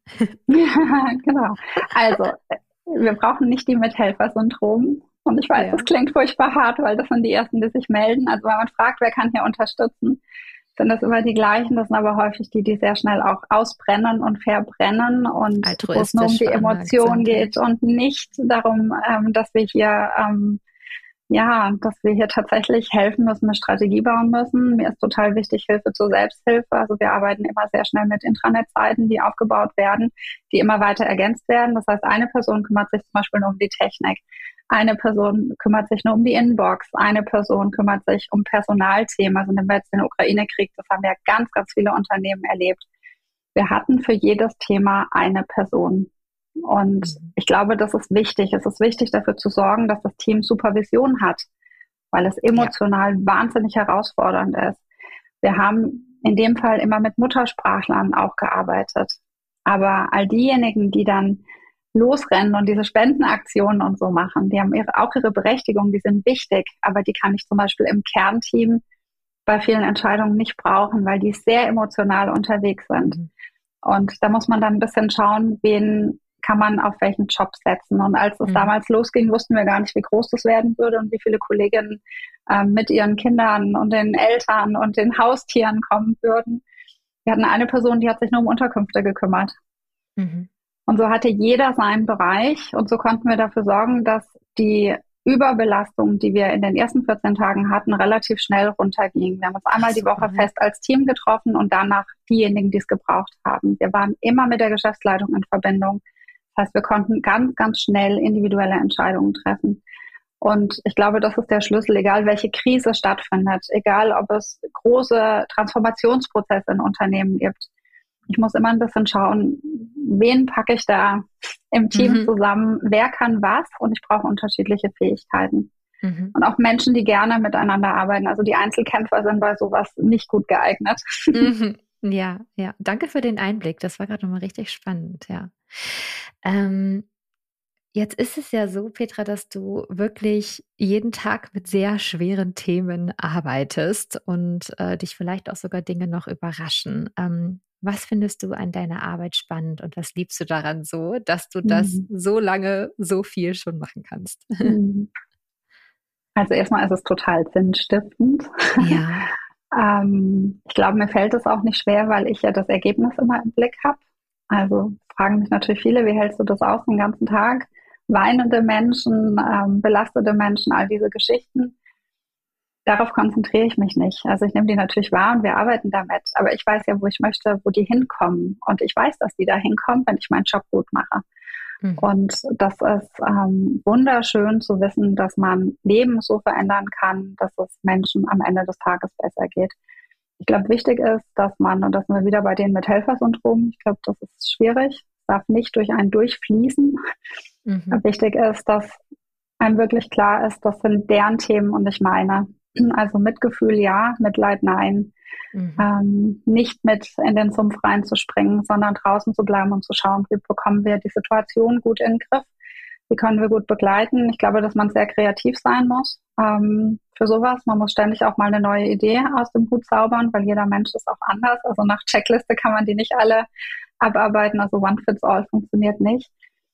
Ja, genau. Also, wir brauchen nicht die mit Helfersyndrom. Und ich weiß, ja. Das klingt furchtbar hart, weil das sind die Ersten, die sich melden. Also wenn man fragt, wer kann hier unterstützen, sind das immer die gleichen. Das sind aber häufig die, die sehr schnell auch ausbrennen und verbrennen und wo es nur um die Emotion geht und nicht darum, ähm, dass wir hier, ähm, ja, dass wir hier tatsächlich helfen müssen, eine Strategie bauen müssen. Mir ist total wichtig Hilfe zur Selbsthilfe. Also wir arbeiten immer sehr schnell mit Intranet-Seiten, die aufgebaut werden, die immer weiter ergänzt werden. Das heißt, eine Person kümmert sich zum Beispiel nur um die Technik. Eine Person kümmert sich nur um die Inbox. Eine Person kümmert sich um Personalthemen. Also nehmen wir jetzt den Ukraine-Krieg. Das haben ja ganz, ganz viele Unternehmen erlebt. Wir hatten für jedes Thema eine Person. Und ich glaube, das ist wichtig. Es ist wichtig, dafür zu sorgen, dass das Team Supervision hat, weil es emotional ja. wahnsinnig herausfordernd ist. Wir haben in dem Fall immer mit Muttersprachlern auch gearbeitet. Aber all diejenigen, die dann losrennen und diese Spendenaktionen und so machen, die haben ihre, auch ihre Berechtigung, die sind wichtig, aber die kann ich zum Beispiel im Kernteam bei vielen Entscheidungen nicht brauchen, weil die sehr emotional unterwegs sind. Mhm. Und da muss man dann ein bisschen schauen, wen kann man auf welchen Job setzen. Und als es mhm. damals losging, wussten wir gar nicht, wie groß das werden würde und wie viele Kolleginnen äh, mit ihren Kindern und den Eltern und den Haustieren kommen würden. Wir hatten eine Person, die hat sich nur um Unterkünfte gekümmert. Mhm. Und so hatte jeder seinen Bereich und so konnten wir dafür sorgen, dass die Überbelastung, die wir in den ersten vierzehn Tagen hatten, relativ schnell runterging. Wir haben uns einmal die Woche fest als Team getroffen und danach diejenigen, die es gebraucht haben. Wir waren immer mit der Geschäftsleitung in Verbindung. Das heißt, wir konnten ganz, ganz schnell individuelle Entscheidungen treffen. Und ich glaube, das ist der Schlüssel, egal welche Krise stattfindet, egal ob es große Transformationsprozesse in Unternehmen gibt. Ich muss immer ein bisschen schauen, wen packe ich da im Team mhm. zusammen, wer kann was und ich brauche unterschiedliche Fähigkeiten. Mhm. Und auch Menschen, die gerne miteinander arbeiten. Also die Einzelkämpfer sind bei sowas nicht gut geeignet. Mhm. Ja, ja. Danke für den Einblick. Das war gerade nochmal richtig spannend, ja. Ähm, jetzt ist es ja so, Petra, dass du wirklich jeden Tag mit sehr schweren Themen arbeitest und äh, dich vielleicht auch sogar Dinge noch überraschen. Ähm, was findest du an deiner Arbeit spannend und was liebst du daran so, dass du das Mhm. so lange so viel schon machen kannst? Mhm. Also erstmal ist es total sinnstiftend. Ja. ähm, ich glaube, mir fällt es auch nicht schwer, weil ich ja das Ergebnis immer im Blick habe. Also fragen mich natürlich viele, wie hältst du das aus den ganzen Tag? Weinende Menschen, ähm, belastete Menschen, all diese Geschichten. Darauf konzentriere ich mich nicht. Also ich nehme die natürlich wahr und wir arbeiten damit. Aber ich weiß ja, wo ich möchte, wo die hinkommen. Und ich weiß, dass die da hinkommen, wenn ich meinen Job gut mache. Mhm. Und das ist ähm, wunderschön zu wissen, dass man Leben so verändern kann, dass es Menschen am Ende des Tages besser geht. Ich glaube, wichtig ist, dass man, und das sind wir wieder bei denen mit Helfersyndrom, ich glaube, das ist schwierig, es darf nicht durch einen durchfließen. Mhm. Wichtig ist, dass einem wirklich klar ist, das sind deren Themen und nicht meine. Also Mitgefühl ja, Mitleid nein. Mhm. Ähm, nicht mit in den Sumpf reinzuspringen, sondern draußen zu bleiben und zu schauen, wie bekommen wir die Situation gut in den Griff, wie können wir gut begleiten. Ich glaube, dass man sehr kreativ sein muss ähm, für sowas. Man muss ständig auch mal eine neue Idee aus dem Hut zaubern, weil jeder Mensch ist auch anders. Also nach Checkliste kann man die nicht alle abarbeiten. Also One Fits All funktioniert nicht.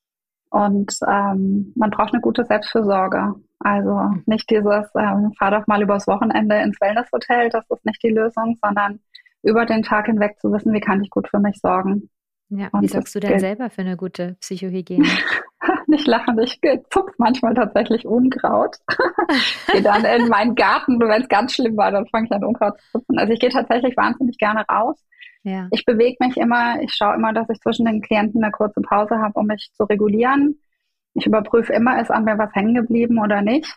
Und ähm, man braucht eine gute Selbstfürsorge. Also nicht dieses, ähm, fahr doch mal übers Wochenende ins Wellnesshotel, das ist nicht die Lösung, sondern über den Tag hinweg zu wissen, wie kann ich gut für mich sorgen. Ja, wie Und das sorgst du denn gilt. selber für eine gute Psychohygiene? Nicht lachen, ich zupfe manchmal tatsächlich Unkraut. Gehe dann in meinen Garten, wenn es ganz schlimm war, dann fange ich an Unkraut zu zupfen. Also ich gehe tatsächlich wahnsinnig gerne raus. Ja. Ich bewege mich immer, ich schaue immer, dass ich zwischen den Klienten eine kurze Pause habe, um mich zu regulieren. Ich überprüfe immer, ist an mir was hängen geblieben oder nicht.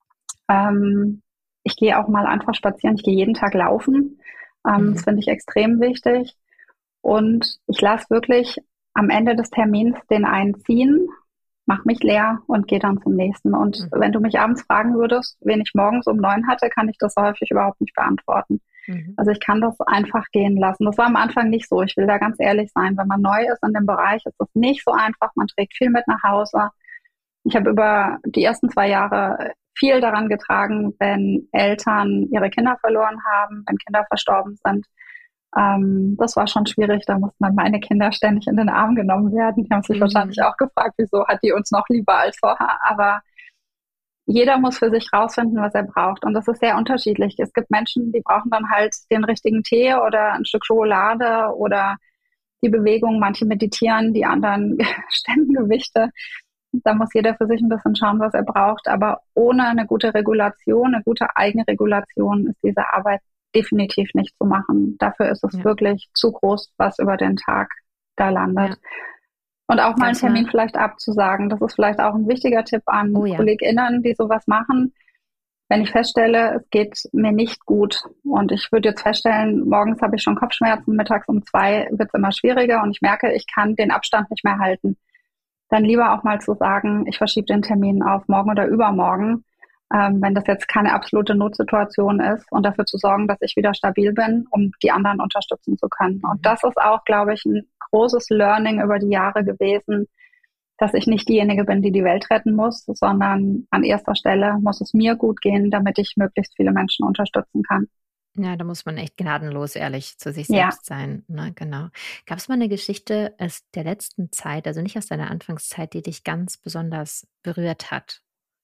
Ähm, ich gehe auch mal einfach spazieren, ich gehe jeden Tag laufen. Ähm, Mhm. Das finde ich extrem wichtig. Und ich lasse wirklich am Ende des Termins den einen ziehen, mach mich leer und gehe dann zum nächsten. Und Mhm. wenn du mich abends fragen würdest, wen ich morgens um neun hatte, kann ich das häufig überhaupt nicht beantworten. Mhm. Also ich kann das einfach gehen lassen. Das war am Anfang nicht so. Ich will da ganz ehrlich sein. Wenn man neu ist in dem Bereich, ist das nicht so einfach. Man trägt viel mit nach Hause. Ich habe über die ersten zwei Jahre viel daran getragen, wenn Eltern ihre Kinder verloren haben, wenn Kinder verstorben sind. Ähm, das war schon schwierig. Da mussten dann meine Kinder ständig in den Arm genommen werden. Die haben sich Mhm. wahrscheinlich auch gefragt, wieso hat die uns noch lieber als vorher. Aber jeder muss für sich rausfinden, was er braucht. Und das ist sehr unterschiedlich. Es gibt Menschen, die brauchen dann halt den richtigen Tee oder ein Stück Schokolade oder die Bewegung. Manche meditieren, die anderen stemmen Gewichte. Da muss jeder für sich ein bisschen schauen, was er braucht. Aber ohne eine gute Regulation, eine gute Eigenregulation ist diese Arbeit definitiv nicht zu machen. Dafür ist es Ja. wirklich zu groß, was über den Tag da landet. Ja. Und auch mal einen Gab's Termin mal- vielleicht abzusagen. Das ist vielleicht auch ein wichtiger Tipp an Oh ja. KollegInnen, die sowas machen. Wenn ich feststelle, es geht mir nicht gut und ich würde jetzt feststellen, morgens habe ich schon Kopfschmerzen, mittags um zwei wird es immer schwieriger und ich merke, ich kann den Abstand nicht mehr halten, dann lieber auch mal zu sagen, ich verschiebe den Termin auf morgen oder übermorgen, ähm, wenn das jetzt keine absolute Notsituation ist und dafür zu sorgen, dass ich wieder stabil bin, um die anderen unterstützen zu können. Mhm. Und das ist auch, glaube ich, ein großes Learning über die Jahre gewesen, dass ich nicht diejenige bin, die die Welt retten muss, sondern an erster Stelle muss es mir gut gehen, damit ich möglichst viele Menschen unterstützen kann. Ja, da muss man echt gnadenlos ehrlich zu sich Ja. selbst sein. Ne? Genau. Gab es mal eine Geschichte aus der letzten Zeit, also nicht aus deiner Anfangszeit, die dich ganz besonders berührt hat?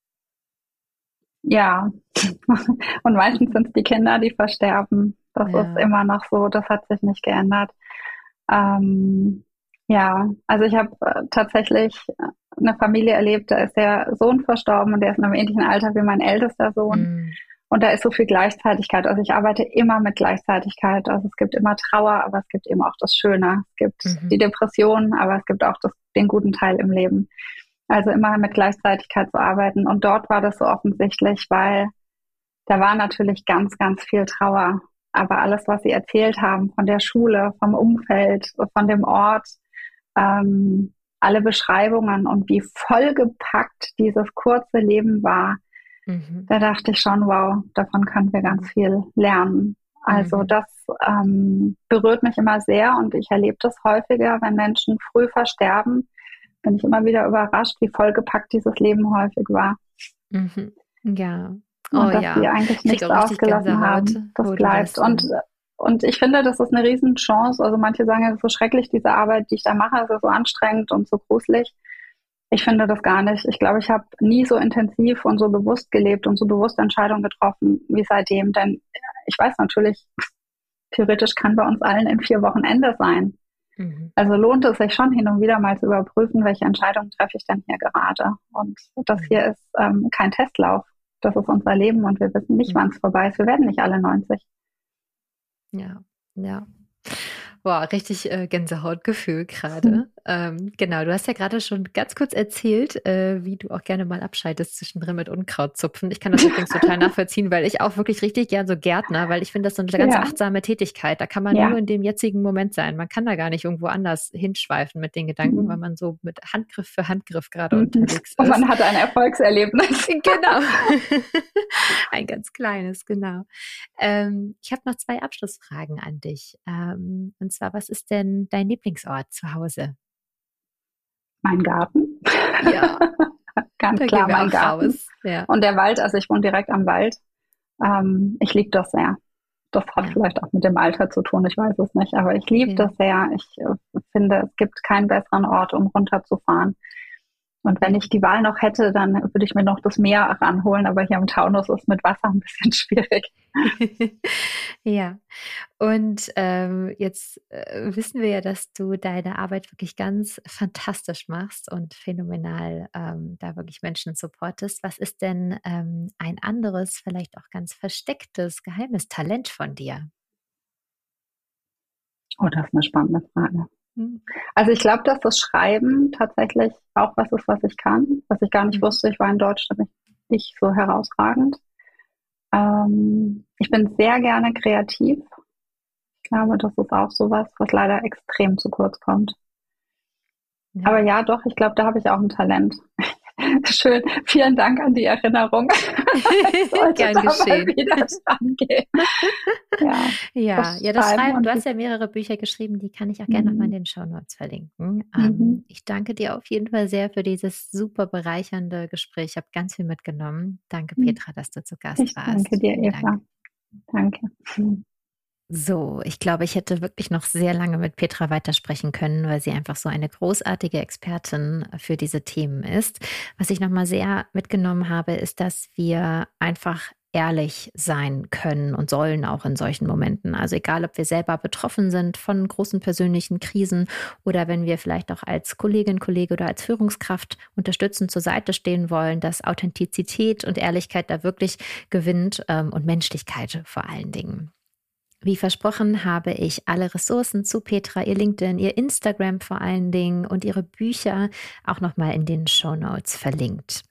Ja, und meistens sind es die Kinder, die versterben. Das Ja. ist immer noch so, das hat sich nicht geändert. Ähm, ja, also ich habe äh, tatsächlich eine Familie erlebt, da ist der Sohn verstorben und der ist in einem ähnlichen Alter wie mein ältester Sohn. Mm. Und da ist so viel Gleichzeitigkeit. Also ich arbeite immer mit Gleichzeitigkeit. Also es gibt immer Trauer, aber es gibt eben auch das Schöne. Es gibt Mhm. die Depression, aber es gibt auch das, den guten Teil im Leben. Also immer mit Gleichzeitigkeit zu arbeiten. Und dort war das so offensichtlich, weil da war natürlich ganz, ganz viel Trauer. Aber alles, was Sie erzählt haben von der Schule, vom Umfeld, von dem Ort, ähm, alle Beschreibungen und wie vollgepackt dieses kurze Leben war, Mhm. da dachte ich schon, wow, davon können wir ganz viel lernen. Also Mhm. das ähm, berührt mich immer sehr und ich erlebe das häufiger, wenn Menschen früh versterben, bin ich immer wieder überrascht, wie vollgepackt dieses Leben häufig war. Mhm. Ja. Oh Und dass die ja, eigentlich ich kriege nichts auch richtig ausgelassen Gänsehaut, haben. Das wo du bleibt. das. Und, Ähm, und ich finde, das ist eine Riesenchance. Also manche sagen, es ist so schrecklich, diese Arbeit, die ich da mache, es ist so anstrengend und so gruselig. Ich finde das gar nicht. Ich glaube, ich habe nie so intensiv und so bewusst gelebt und so bewusst Entscheidungen getroffen wie seitdem. Denn ich weiß natürlich, theoretisch kann bei uns allen in vier Wochen Ende sein. mhm. Also lohnt es sich schon hin und wieder mal zu überprüfen, welche Entscheidungen treffe ich denn hier gerade. Und das Mhm. hier ist ähm, kein Testlauf. Das ist unser Leben und wir wissen nicht, Mhm. wann es vorbei ist. Wir werden nicht alle neunzig. Ja, ja. Boah, richtig äh, Gänsehautgefühl Hm. gerade. Ähm, genau, du hast ja gerade schon ganz kurz erzählt, äh, wie du auch gerne mal abschaltest zwischendrin mit Unkrautzupfen. Ich kann das übrigens total nachvollziehen, weil ich auch wirklich richtig gern so Gärtner, weil ich finde das so eine ganz Ja, achtsame Tätigkeit. Da kann man nur ja. in dem jetzigen Moment sein. Man kann da gar nicht irgendwo anders hinschweifen mit den Gedanken, weil Mhm. man so mit Handgriff für Handgriff gerade Mhm. unterwegs Und ist. man hat ein Erfolgserlebnis. Genau. Ein ganz kleines, genau. Ähm, ich habe noch zwei Abschlussfragen an dich. Ähm, und zwar, was ist denn dein Lieblingsort zu Hause? Mein Garten. Ja, Ganz da klar, gehen wir mein auch Garten. raus. Ja, Und der Wald, also ich wohne direkt am Wald. Ähm, ich liebe das sehr. Das hat ja, vielleicht auch mit dem Alter zu tun, ich weiß es nicht, aber ich liebe ja. das sehr. Ich äh, finde, es gibt keinen besseren Ort, um runterzufahren. Und wenn ich die Wahl noch hätte, dann würde ich mir noch das Meer ranholen, aber hier im Taunus ist mit Wasser ein bisschen schwierig. Ja, und ähm, jetzt äh, wissen wir ja, dass du deine Arbeit wirklich ganz fantastisch machst und phänomenal ähm, da wirklich Menschen supportest. Was ist denn ähm, ein anderes, vielleicht auch ganz verstecktes, geheimes Talent von dir? Oh, das ist eine spannende Frage. Hm. Also ich glaube, dass das Schreiben tatsächlich auch was ist, was ich kann, was ich gar nicht Mhm. wusste. Ich war in Deutsch nämlich nicht so herausragend. Ähm, ich bin sehr gerne kreativ. Ich glaube, das ist auch sowas, was leider extrem zu kurz kommt. Ja. Aber ja, doch, ich glaube, da habe ich auch ein Talent. Schön, vielen Dank an die Erinnerung. Ich sollte Gern da mal geschehen. wieder dran gehen. Ja, Ja, das ja, das Schreiben Schreiben, und du hast die, ja mehrere Bücher geschrieben, die kann ich auch gerne nochmal in mhm. den Shownotes verlinken. Mhm. Ähm, ich danke dir auf jeden Fall sehr für dieses super bereichernde Gespräch. Ich habe ganz viel mitgenommen. Danke, Petra, dass du zu Gast Ich danke warst. dir, Vielen Dank. Eva. Danke. Mhm. So, ich glaube, ich hätte wirklich noch sehr lange mit Petra weitersprechen können, weil sie einfach so eine großartige Expertin für diese Themen ist. Was ich nochmal sehr mitgenommen habe, ist, dass wir einfach ehrlich sein können und sollen auch in solchen Momenten. Also egal, ob wir selber betroffen sind von großen persönlichen Krisen oder wenn wir vielleicht auch als Kollegin, Kollege oder als Führungskraft unterstützend zur Seite stehen wollen, dass Authentizität und Ehrlichkeit da wirklich gewinnt ähm, und Menschlichkeit vor allen Dingen. Wie versprochen habe ich alle Ressourcen zu Petra, ihr LinkedIn, ihr Instagram vor allen Dingen und ihre Bücher auch nochmal in den Shownotes verlinkt.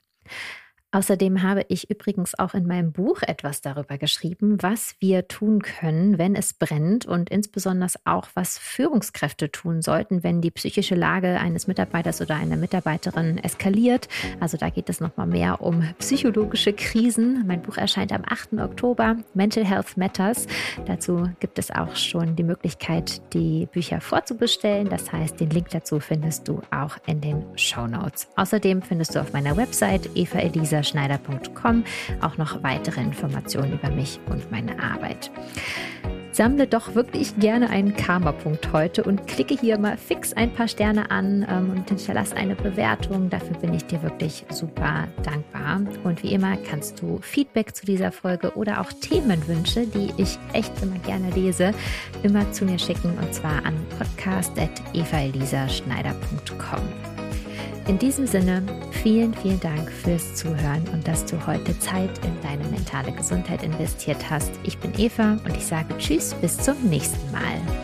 Außerdem habe ich übrigens auch in meinem Buch etwas darüber geschrieben, was wir tun können, wenn es brennt und insbesondere auch, was Führungskräfte tun sollten, wenn die psychische Lage eines Mitarbeiters oder einer Mitarbeiterin eskaliert. Also da geht es nochmal mehr um psychologische Krisen. Mein Buch erscheint am achten Oktober, Mental Health Matters. Dazu gibt es auch schon die Möglichkeit, die Bücher vorzubestellen. Das heißt, den Link dazu findest du auch in den Shownotes. Außerdem findest du auf meiner Website eva elisa schneider punkt com auch noch weitere Informationen über mich und meine Arbeit. Sammle doch wirklich gerne einen Karma-Punkt heute und klicke hier mal fix ein paar Sterne an ähm, und hinterlasse eine Bewertung. Dafür bin ich dir wirklich super dankbar. Und wie immer kannst du Feedback zu dieser Folge oder auch Themenwünsche, die ich echt immer gerne lese, immer zu mir schicken und zwar an podcast at eva elisa schneider punkt com. In diesem Sinne, vielen, vielen Dank fürs Zuhören und dass du heute Zeit in deine mentale Gesundheit investiert hast. Ich bin Eva und ich sage Tschüss, bis zum nächsten Mal.